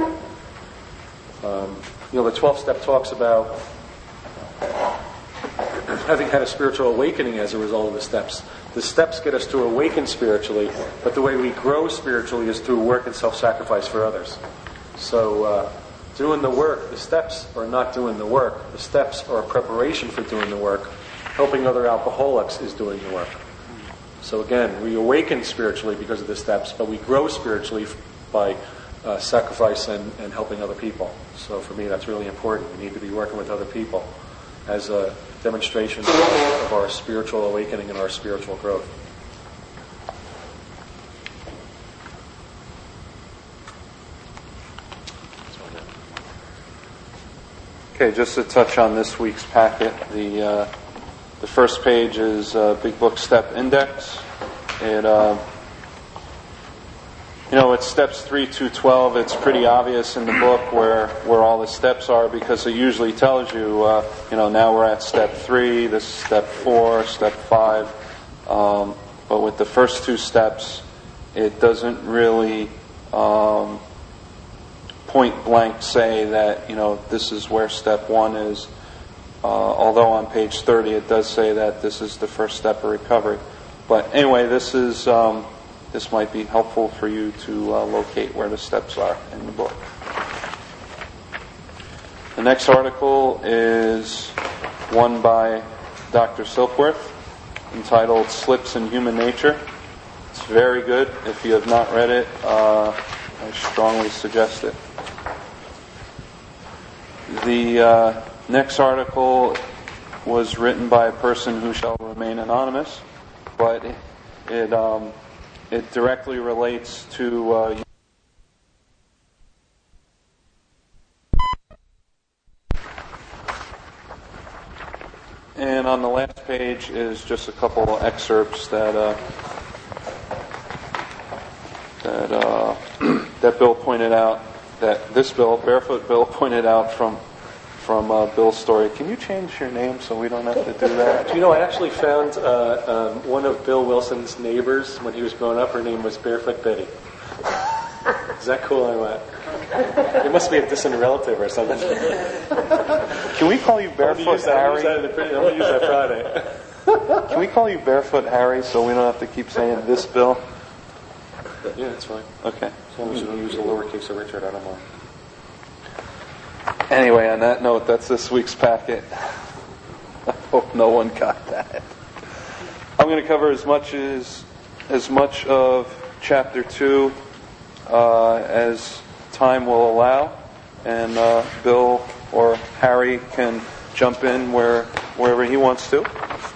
Um, you know, the twelve-step talks about having had a spiritual awakening as a result of the steps. The steps get us to awaken spiritually, but the way we grow spiritually is through work and self-sacrifice for others. So, uh, doing the work, the steps are not doing the work. The steps are a preparation for doing the work. Helping other alcoholics is doing the work. So again, we awaken spiritually because of the steps, but we grow spiritually by uh, sacrifice and, and helping other people. So for me, that's really important. We need to be working with other people as a demonstration of our spiritual awakening and our spiritual growth. Okay, just to touch on this week's packet, the uh, the first page is uh, Big Book Step Index. It, uh, you know, it's steps three to twelve. It's pretty obvious in the book where, where all the steps are, because it usually tells you, uh, you know, now we're at step three, this is step four, step five. Um, but with the first two steps, it doesn't really um, point blank say that, you know, this is where step one is. Uh, although on page thirty it does say that this is the first step of recovery. But anyway, this is um, this might be helpful for you to uh, locate where the steps are in the book. The next article is one by Doctor Silkworth, entitled Slips in Human Nature. It's very good. If you have not read it, uh, I strongly suggest it. The uh, next article was written by a person who shall remain anonymous, but it it, um, it directly relates to uh, and on the last page is just a couple of excerpts that uh, that uh, that Bill pointed out, that this Bill, Barefoot Bill, pointed out from from uh, Bill's story. Can you change your name so we don't have to do that? Do you know, I actually found uh, um, one of Bill Wilson's neighbors when he was growing up. Her name was Barefoot Betty. Is that cool or what? It must be a distant relative or something. Can we call you Barefoot Harry? I'm going to use that Friday. Can we call you Barefoot Harry so we don't have to keep saying this Bill? Yeah, that's fine. Okay. As long as you don't use the lowercase of Richard, I don't mind. Anyway, on that note, that's this week's packet. I hope no one got that. I'm going to cover as much as as much of chapter two uh, as time will allow, and uh, Bill or Harry can jump in where wherever he wants to.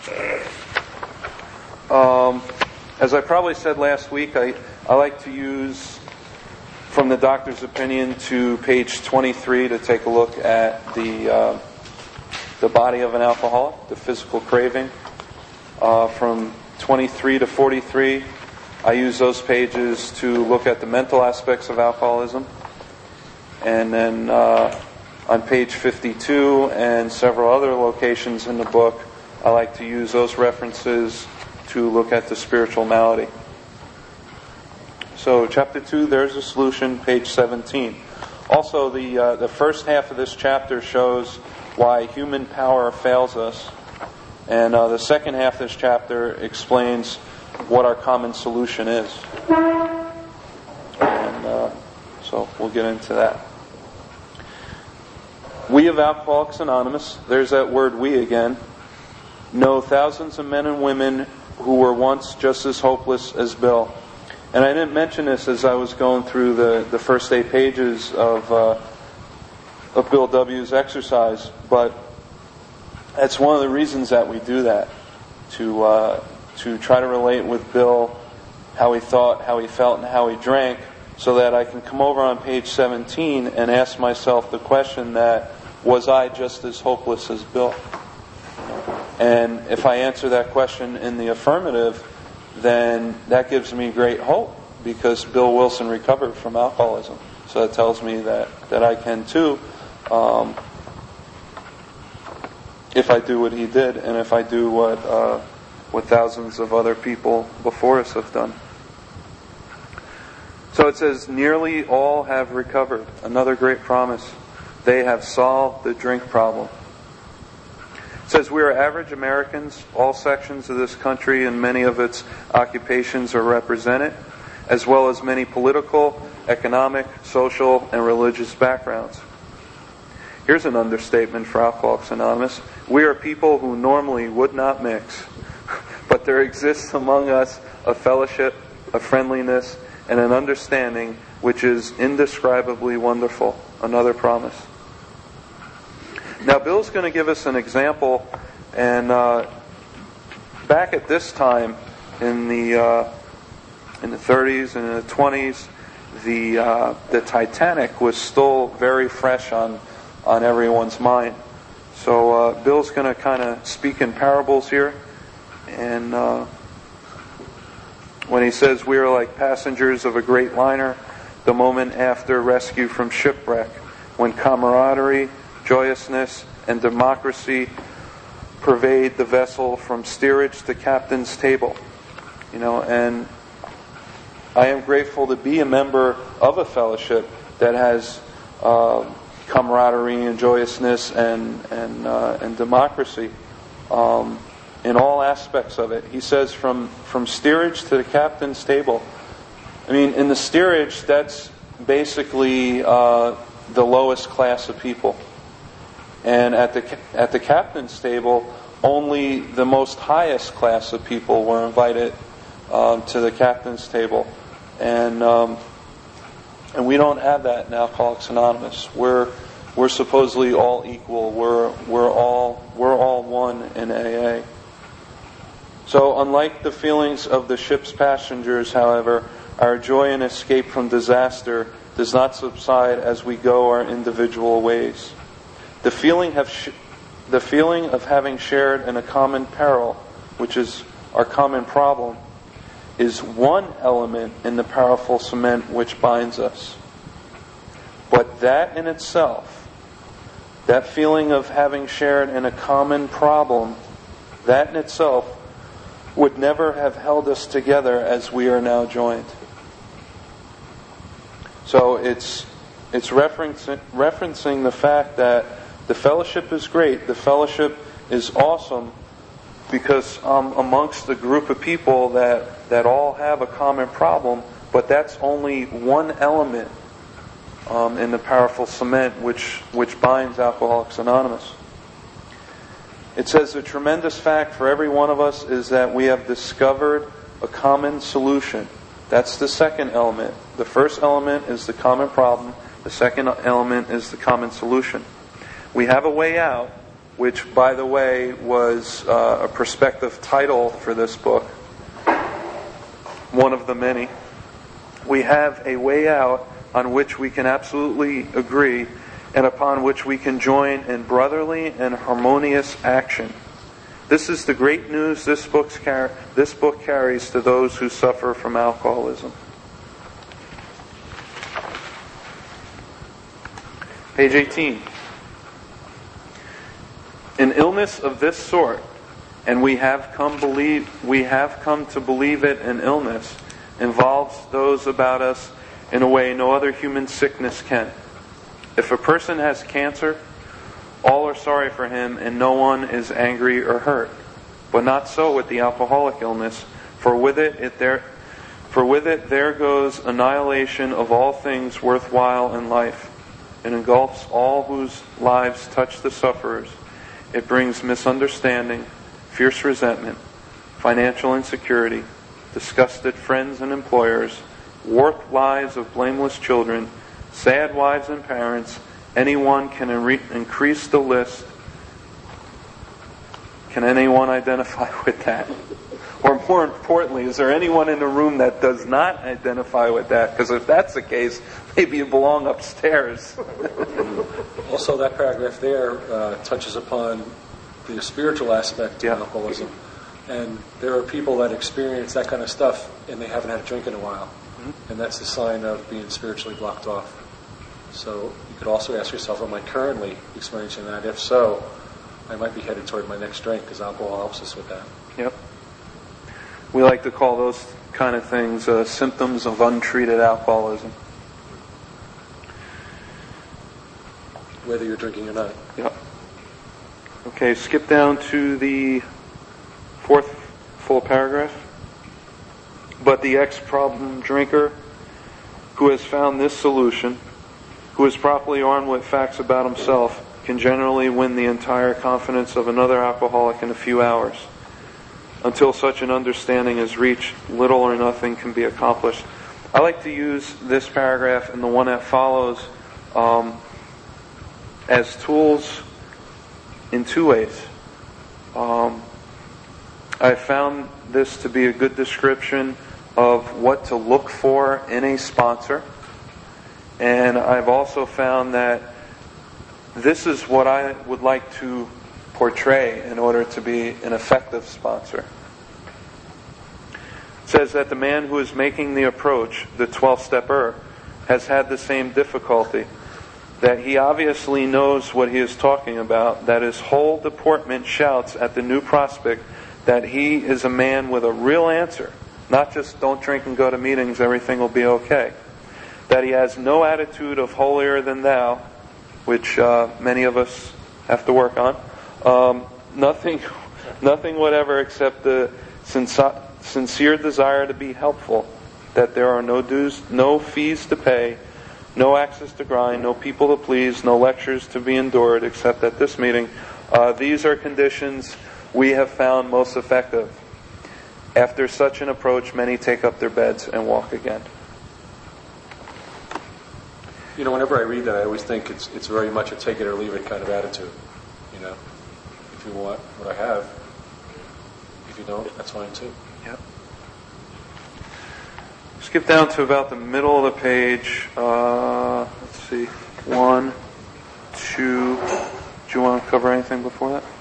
Um, as I probably said last week, I, I like to use From the Doctor's Opinion to page twenty-three to take a look at the uh, the body of an alcoholic, the physical craving. Uh, from twenty-three to forty-three, I use those pages to look at the mental aspects of alcoholism. And then uh, on page fifty-two and several other locations in the book, I like to use those references to look at the spiritual malady. So chapter two, there's a solution, page seventeen. Also, the uh, the first half of this chapter shows why human power fails us. And uh, the second half of this chapter explains what our common solution is. And uh, so we'll get into that. We of Alcoholics Anonymous, there's that word we again, know thousands of men and women who were once just as hopeless as Bill. And I didn't mention this as I was going through the, the first eight pages of, uh, of Bill W.'s exercise, but that's one of the reasons that we do that, to uh, to try to relate with Bill how he thought, how he felt, and how he drank, so that I can come over on page seventeen and ask myself the question that, was I just as hopeless as Bill? And if I answer that question in the affirmative, then that gives me great hope, because Bill Wilson recovered from alcoholism. So that tells me that, that I can too, um, if I do what he did, and if I do what uh, what thousands of other people before us have done. So it says, nearly all have recovered. Another great promise. They have solved the drink problem. It says, we are average Americans. All sections of this country and many of its occupations are represented, as well as many political, economic, social, and religious backgrounds. Here's an understatement for Alcoholics Anonymous. We are people who normally would not mix, but there exists among us a fellowship, a friendliness, and an understanding which is indescribably wonderful. Another promise. Now, Bill's going to give us an example, and uh, back at this time, in the uh, in the thirties and in the twenties, the uh, the Titanic was still very fresh on on everyone's mind. So uh, Bill's going to kind of speak in parables here, and uh, when he says we are like passengers of a great liner, the moment after rescue from shipwreck, when camaraderie, joyousness, and democracy pervade the vessel from steerage to captain's table. You know, and I am grateful to be a member of a fellowship that has uh, camaraderie and joyousness and and uh, and democracy um, in all aspects of it. He says from from steerage to the captain's table. I mean, in the steerage, that's basically uh, the lowest class of people. And at the at the captain's table, only the most highest class of people were invited um, to the captain's table, and um, and we don't have that in Alcoholics Anonymous. We're we're supposedly all equal. We're we're all we're all one in A A. So, unlike the feelings of the ship's passengers, however, our joy and escape from disaster does not subside as we go our individual ways. The feeling have sh- the feeling of having shared in a common peril, which is our common problem, is one element in the powerful cement which binds us. But that in itself, that feeling of having shared in a common problem, that in itself would never have held us together as we are now joined. So it's it's referencing, referencing the fact that the fellowship is great, the fellowship is awesome, because um, amongst a group of people that, that all have a common problem, but that's only one element um, in the powerful cement which, which binds Alcoholics Anonymous. It says the tremendous fact for every one of us is that we have discovered a common solution. That's the second element. The first element is the common problem. The second element is the common solution. We have a way out, which, by the way, was uh, a prospective title for this book, one of the many. We have a way out on which we can absolutely agree and upon which we can join in brotherly and harmonious action. This is the great news this, book's car- this book carries to those who suffer from alcoholism. Page eighteen. An illness of this sort, and we have come believe we have come to believe it an illness, involves those about us in a way no other human sickness can. If a person has cancer, all are sorry for him and no one is angry or hurt. But not so with the alcoholic illness, for with it, it there for with it there goes annihilation of all things worthwhile in life. It engulfs all whose lives touch the sufferers. It brings misunderstanding, fierce resentment, financial insecurity, disgusted friends and employers, warped lives of blameless children, sad wives and parents. Anyone can increase the list. Can anyone identify with that? Or more importantly, is there anyone in the room that does not identify with that? Because if that's the case, maybe you belong upstairs. Also, that paragraph there uh, touches upon the spiritual aspect yeah. of alcoholism. And there are people that experience that kind of stuff and they haven't had a drink in a while. Mm-hmm. And that's a sign of being spiritually blocked off. So you could also ask yourself, am I currently experiencing that? If so, I might be headed toward my next drink because alcohol helps us with that. Yep. We like to call those kind of things uh, symptoms of untreated alcoholism. Whether you're drinking or not. Yep. Okay, skip down to the fourth full paragraph. But the ex-problem drinker who has found this solution, who is properly armed with facts about himself, can generally win the entire confidence of another alcoholic in a few hours. Until such an understanding is reached, little or nothing can be accomplished. I like to use this paragraph and the one that follows um, as tools in two ways. Um, I found this to be a good description of what to look for in a sponsor. And I've also found that this is what I would like to portray in order to be an effective sponsor. It says that the man who is making the approach, the twelve-stepper, has had the same difficulty. That he obviously knows what he is talking about, that his whole deportment shouts at the new prospect that he is a man with a real answer. Not just don't drink and go to meetings, everything will be okay. That he has no attitude of holier than thou, which uh, many of us have to work on. Um, nothing, nothing whatever except the sinc- sincere desire to be helpful. That there are no dues, no fees to pay, no axes to grind, no people to please, no lectures to be endured except at this meeting. Uh, these are conditions we have found most effective. After such an approach, many take up their beds and walk again. You know, whenever I read that, I always think it's it's very much a take it or leave it kind of attitude. You know, if you want what I have, if you don't, that's fine too. Yep. Skip down to about the middle of the page. Uh, let's see, one, two. Do you want to cover anything before that?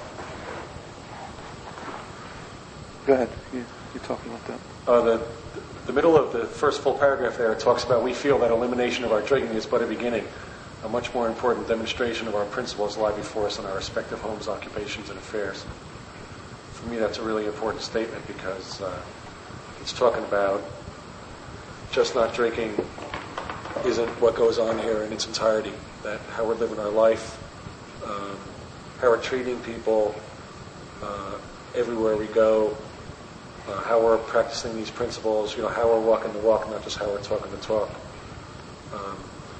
Go ahead. You, you talk about that. Uh, the the middle of the first full paragraph there, it talks about we feel that elimination of our drinking is but a beginning. A much more important demonstration of our principles lie before us in our respective homes, occupations, and affairs. For me, that's a really important statement because uh, it's talking about just not drinking isn't what goes on here in its entirety. That how we're living our life, um, how we're treating people uh, everywhere we go, uh, how we're practicing these principles, you know, how we're walking the walk, not just how we're talking the talk. Um,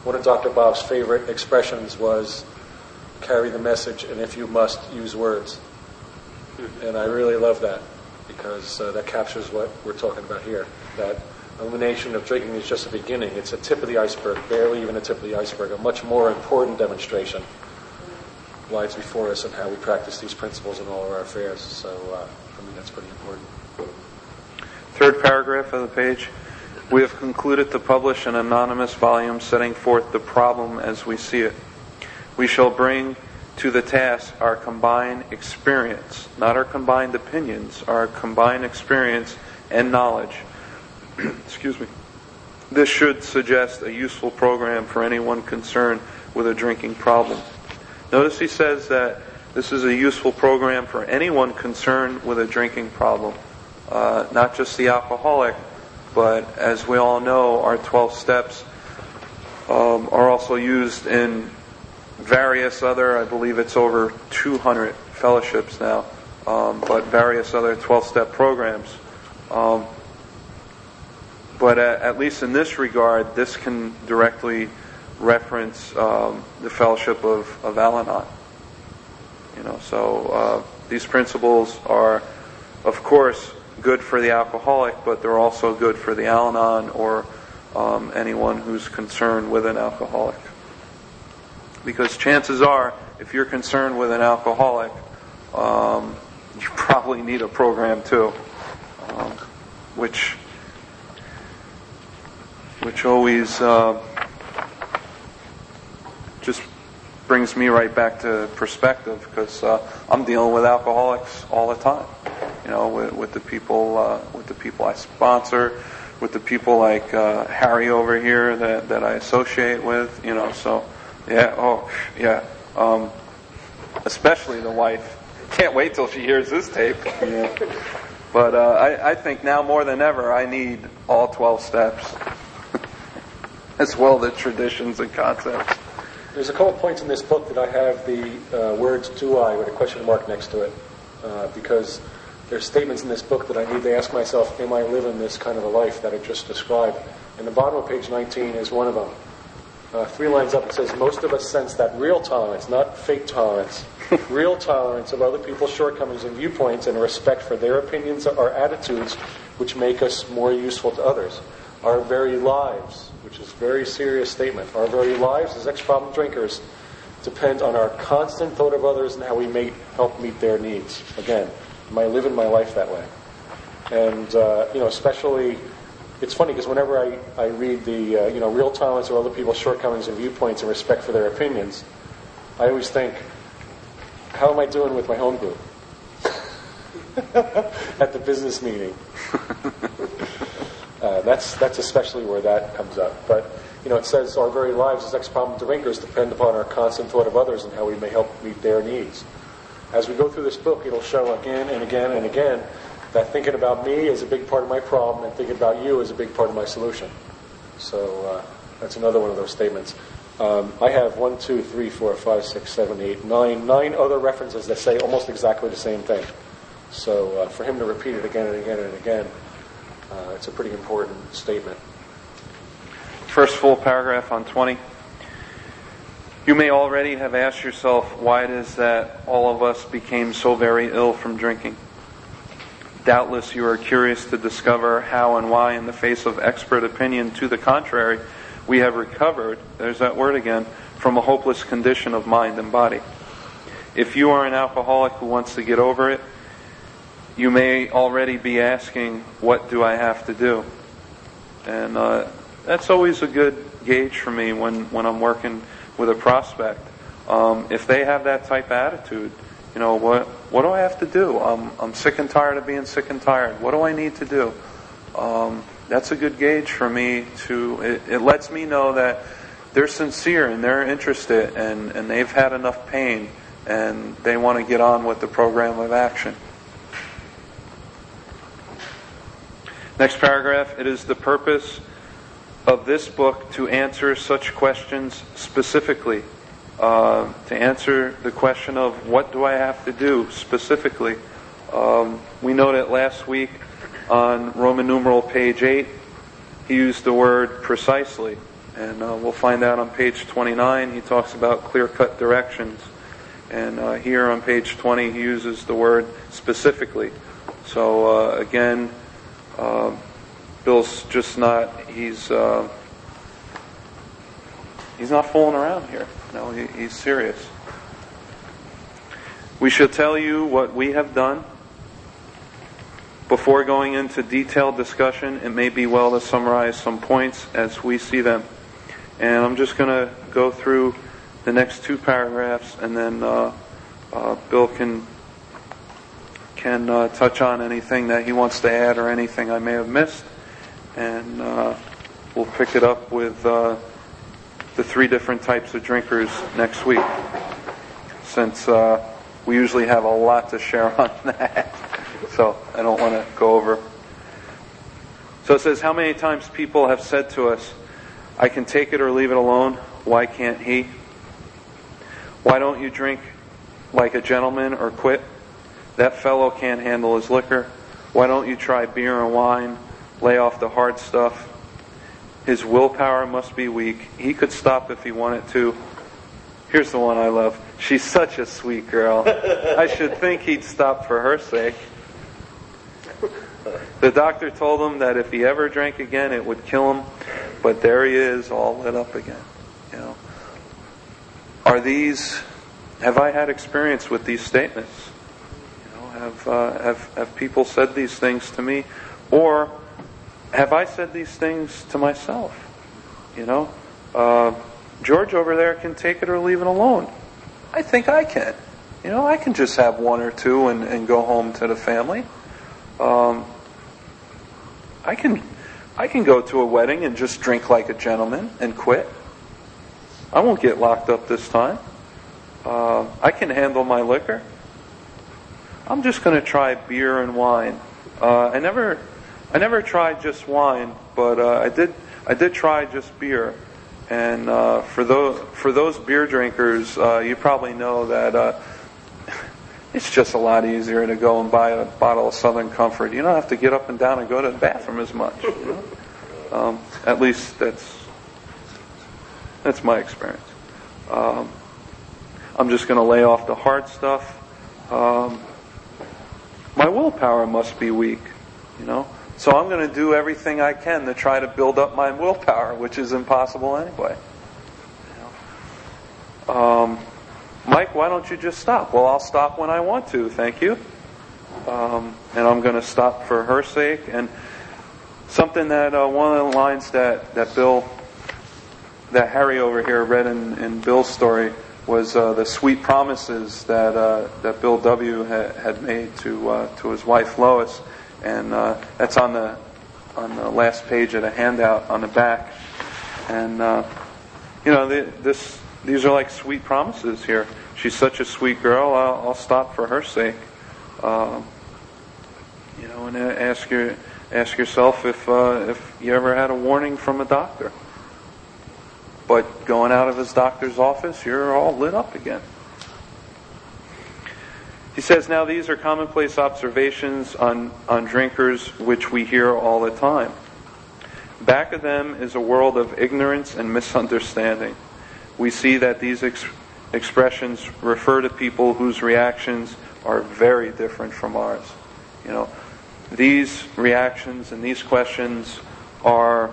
one of Doctor Bob's favorite expressions was carry the message, and if you must, use words. And I really love that, because uh, that captures what we're talking about here. That elimination of drinking is just a beginning. It's a tip of the iceberg, barely even a tip of the iceberg. A much more important demonstration lies before us in how we practice these principles in all of our affairs. So uh, for me, that's pretty important. Third paragraph of the page. We have concluded to publish an anonymous volume setting forth the problem as we see it. We shall bring to the task our combined experience, not our combined opinions, our combined experience and knowledge. Excuse me. This should suggest a useful program for anyone concerned with a drinking problem. Notice he says that this is a useful program for anyone concerned with a drinking problem, uh, not just the alcoholic, but as we all know, our twelve steps um, are also used in various other, I believe it's over two hundred fellowships now, um, but various other twelve-step programs. Um, but at, at least in this regard, this can directly reference um, the fellowship of, of Al-Anon. You know, so uh, these principles are, of course, good for the alcoholic, but they're also good for the Al-Anon or um, anyone who's concerned with an alcoholic. Because chances are, if you're concerned with an alcoholic, um, you probably need a program too, um, which which always uh, just brings me right back to perspective, because uh, I'm dealing with alcoholics all the time. You know, with, with the people uh, with the people I sponsor, with the people like uh, Harry over here that that I associate with. You know, so. Yeah, oh, yeah. Um, especially the wife. Can't wait till she hears this tape. Yeah. But uh, I, I think now more than ever I need all twelve steps. As well the traditions and concepts. There's a couple points in this book that I have the uh, words do I with a question mark next to it. Uh, because there's statements in this book that I need to ask myself, am I living this kind of a life that I just described? And the bottom of page nineteen is one of them. Uh, three lines up, it says, most of us sense that real tolerance, not fake tolerance, real tolerance of other people's shortcomings and viewpoints and respect for their opinions or attitudes which make us more useful to others. Our very lives, which is a very serious statement, our very lives as ex-problem drinkers depend on our constant thought of others and how we may help meet their needs. Again, am I living my life that way? And, uh, you know, especially... It's funny because whenever I, I read the, uh, you know, real tolerance of other people's shortcomings and viewpoints and respect for their opinions, I always think, how am I doing with my home group? At the business meeting. uh, that's that's especially where that comes up. But, you know, it says our very lives as ex-problem drinkers depend upon our constant thought of others and how we may help meet their needs. As we go through this book, it'll show again and again and again that thinking about me is a big part of my problem and thinking about you is a big part of my solution. So uh, that's another one of those statements. Um, I have one, two, three, four, five, six, seven, eight, nine, nine other references that say almost exactly the same thing. So uh, for him to repeat it again and again and again, uh, it's a pretty important statement. First full paragraph on twenty. You may already have asked yourself why it is that all of us became so very ill from drinking. Doubtless you are curious to discover how and why, in the face of expert opinion to the contrary, we have recovered, there's that word again, from a hopeless condition of mind and body. If you are an alcoholic who wants to get over it, you may already be asking, what do I have to do? And uh, that's always a good gauge for me when, when I'm working with a prospect. Um, if they have that type of attitude, you know, what what do I have to do? I'm, I'm sick and tired of being sick and tired. What do I need to do? Um, that's a good gauge for me to, it, it lets me know that they're sincere and they're interested and, and they've had enough pain and they want to get on with the program of action. Next paragraph, it is the purpose of this book to answer such questions specifically. Uh, to answer the question of what do I have to do specifically. Um, we noted last week on Roman numeral page eight, he used the word precisely. And uh, we'll find out on page twenty-nine, he talks about clear-cut directions. And uh, here on page twenty, he uses the word specifically. So uh, again, uh, Bill's just not, he's uh, he's not fooling around here. No, he, he's serious. We shall tell you what we have done. Before going into detailed discussion, it may be well to summarize some points as we see them. And I'm just going to go through the next two paragraphs, and then uh, uh, Bill can can uh, touch on anything that he wants to add or anything I may have missed. And uh, we'll pick it up with uh, the three different types of drinkers next week, since uh, we usually have a lot to share on that. So I don't want to go over. So it says, how many times people have said to us, I can take it or leave it alone. Why can't he? Why don't you drink like a gentleman or quit? That fellow can't handle his liquor. Why don't you try beer and wine? Lay off the hard stuff. His willpower must be weak. He could stop if he wanted to. Here's the one I love. She's such a sweet girl. I should think he'd stop for her sake. The doctor told him that if he ever drank again, it would kill him. But there he is, all lit up again. You know, are these? Have I had experience with these statements? You know, have uh, have have people said these things to me, or have I said these things to myself? You know, uh, George over there can take it or leave it alone. I think I can. You know, I can just have one or two and, and go home to the family. Um, I can, I can go to a wedding and just drink like a gentleman and quit. I won't get locked up this time. Uh, I can handle my liquor. I'm just going to try beer and wine. Uh, I never, I never tried just wine, but uh, I did, I did try just beer. And uh, for those, for those beer drinkers, uh, you probably know that. Uh, It's just a lot easier to go and buy a bottle of Southern Comfort. You don't have to get up and down and go to the bathroom as much. You know? um, at least that's that's my experience. Um, I'm just going to lay off the hard stuff. Um, my willpower must be weak, you know. So I'm going to do everything I can to try to build up my willpower, which is impossible anyway. You know? Um, Mike, why don't you just stop? Well, I'll stop when I want to, thank you. Um, and I'm going to stop for her sake. And something that, uh, one of the lines that, that Bill, that Harry over here read in, in Bill's story was uh, the sweet promises that uh, that Bill W. had, had made to uh, to his wife Lois. And uh, that's on the on the last page of the handout on the back. And, uh, you know, the, this... These are like sweet promises here. She's such a sweet girl. I'll, I'll stop for her sake. Um, you know, and ask your ask yourself if uh, if you ever had a warning from a doctor. But going out of his doctor's office, you're all lit up again. He says, now these are commonplace observations on on drinkers which we hear all the time. Back of them is a world of ignorance and misunderstanding. We see that these ex- expressions refer to people whose reactions are very different from ours. You know, these reactions and these questions are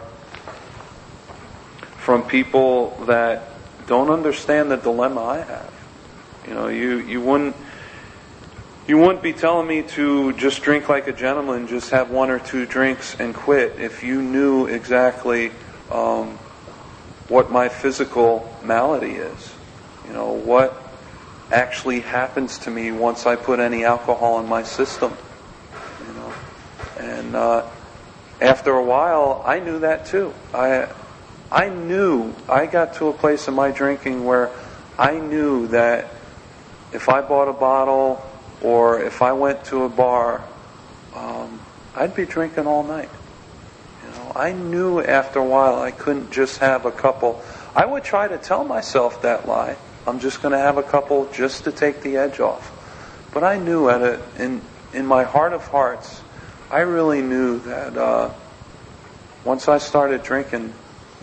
from people that don't understand the dilemma I have. You know, you, you wouldn't you wouldn't be telling me to just drink like a gentleman, just have one or two drinks and quit if you knew exactly um, what my physical malady is. You know, what actually happens to me once I put any alcohol in my system. You know, and uh, after a while, I knew that too. I, I knew, I got to a place in my drinking where I knew that if I bought a bottle or if I went to a bar, um, I'd be drinking all night. I knew after a while I couldn't just have a couple. I would try to tell myself that lie. I'm just going to have a couple just to take the edge off. But I knew at a, in in my heart of hearts, I really knew that uh, once I started drinking,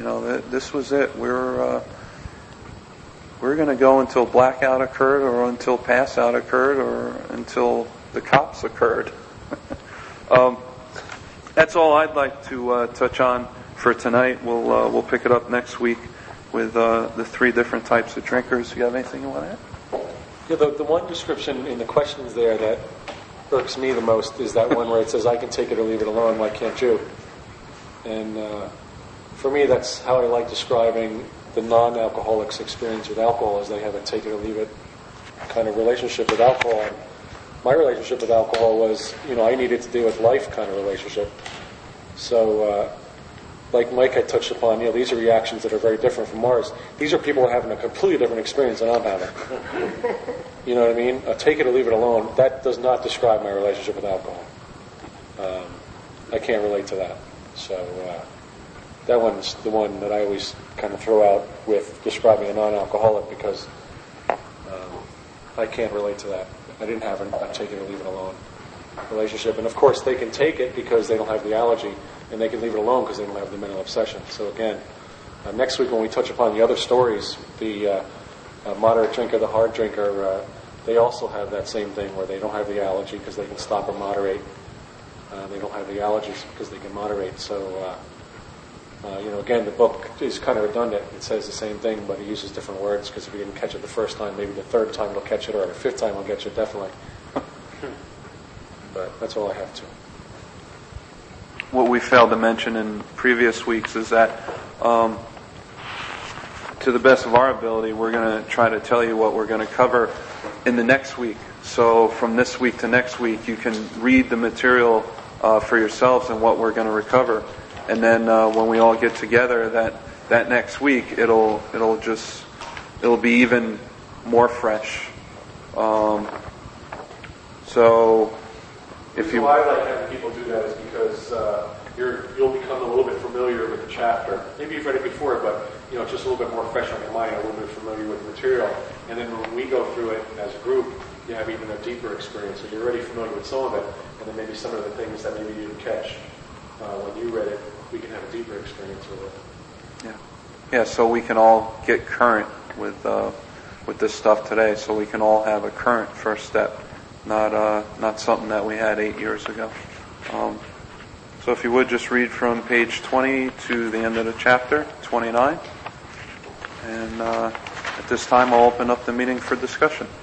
You know, th- this was it. We're uh, we're going to go until blackout occurred, or until pass out occurred, or until the cops occurred. um, that's all I'd like to uh, touch on for tonight. We'll uh, we'll pick it up next week with uh, the three different types of drinkers. You have anything you want to add? Yeah, the, the one description in the questions there that irks me the most is that one where it says, I can take it or leave it alone, why can't you? And uh, for me, that's how I like describing the non-alcoholic's experience with alcohol, is they have a take it or leave it kind of relationship with alcohol. And my relationship with alcohol was, you know, I needed to deal with life kind of relationship. So, uh, like Mike had touched upon, you know, these are reactions that are very different from ours. These are people having a completely different experience than I'm having. You know what I mean? A take it or leave it alone, that does not describe my relationship with alcohol. Um, I can't relate to that. So uh, that one's the one that I always kind of throw out with describing a non-alcoholic, because um, I can't relate to that. I didn't have a, a take it or leave it alone relationship. And of course they can take it because they don't have the allergy, and they can leave it alone because they don't have the mental obsession. So again, uh, next week when we touch upon the other stories, the uh, uh, moderate drinker, the hard drinker, uh, they also have that same thing where they don't have the allergy because they can stop or moderate. Uh, they don't have the allergies because they can moderate. So, uh, uh, you know, again, the book is kind of redundant. It says the same thing, but it uses different words, because if you didn't catch it the first time, maybe the third time it'll catch it, or the fifth time it'll catch it, definitely. But that's all I have to. What we failed to mention in previous weeks is that, um, to the best of our ability, we're going to try to tell you what we're going to cover in the next week. So from this week to next week, you can read the material uh, for yourselves and what we're going to recover. And then uh, when we all get together that that next week, it'll it'll just it'll be even more fresh. Um, so. If you, why I like having people do that is because uh, you're, you'll become a little bit familiar with the chapter. Maybe you've read it before, but you know, it's just a little bit more fresh on your mind, a little bit familiar with the material. And then when we go through it as a group, you have even a deeper experience. So you're already familiar with some of it, and then maybe some of the things that maybe you didn't catch uh, when you read it, we can have a deeper experience with it. Yeah, yeah. So we can all get current with uh, with this stuff today. So we can all have a current first step. Not uh, not something that we had eight years ago. Um, so if you would just read from page twenty to the end of the chapter, twenty-nine. And uh, at this time I'll open up the meeting for discussion.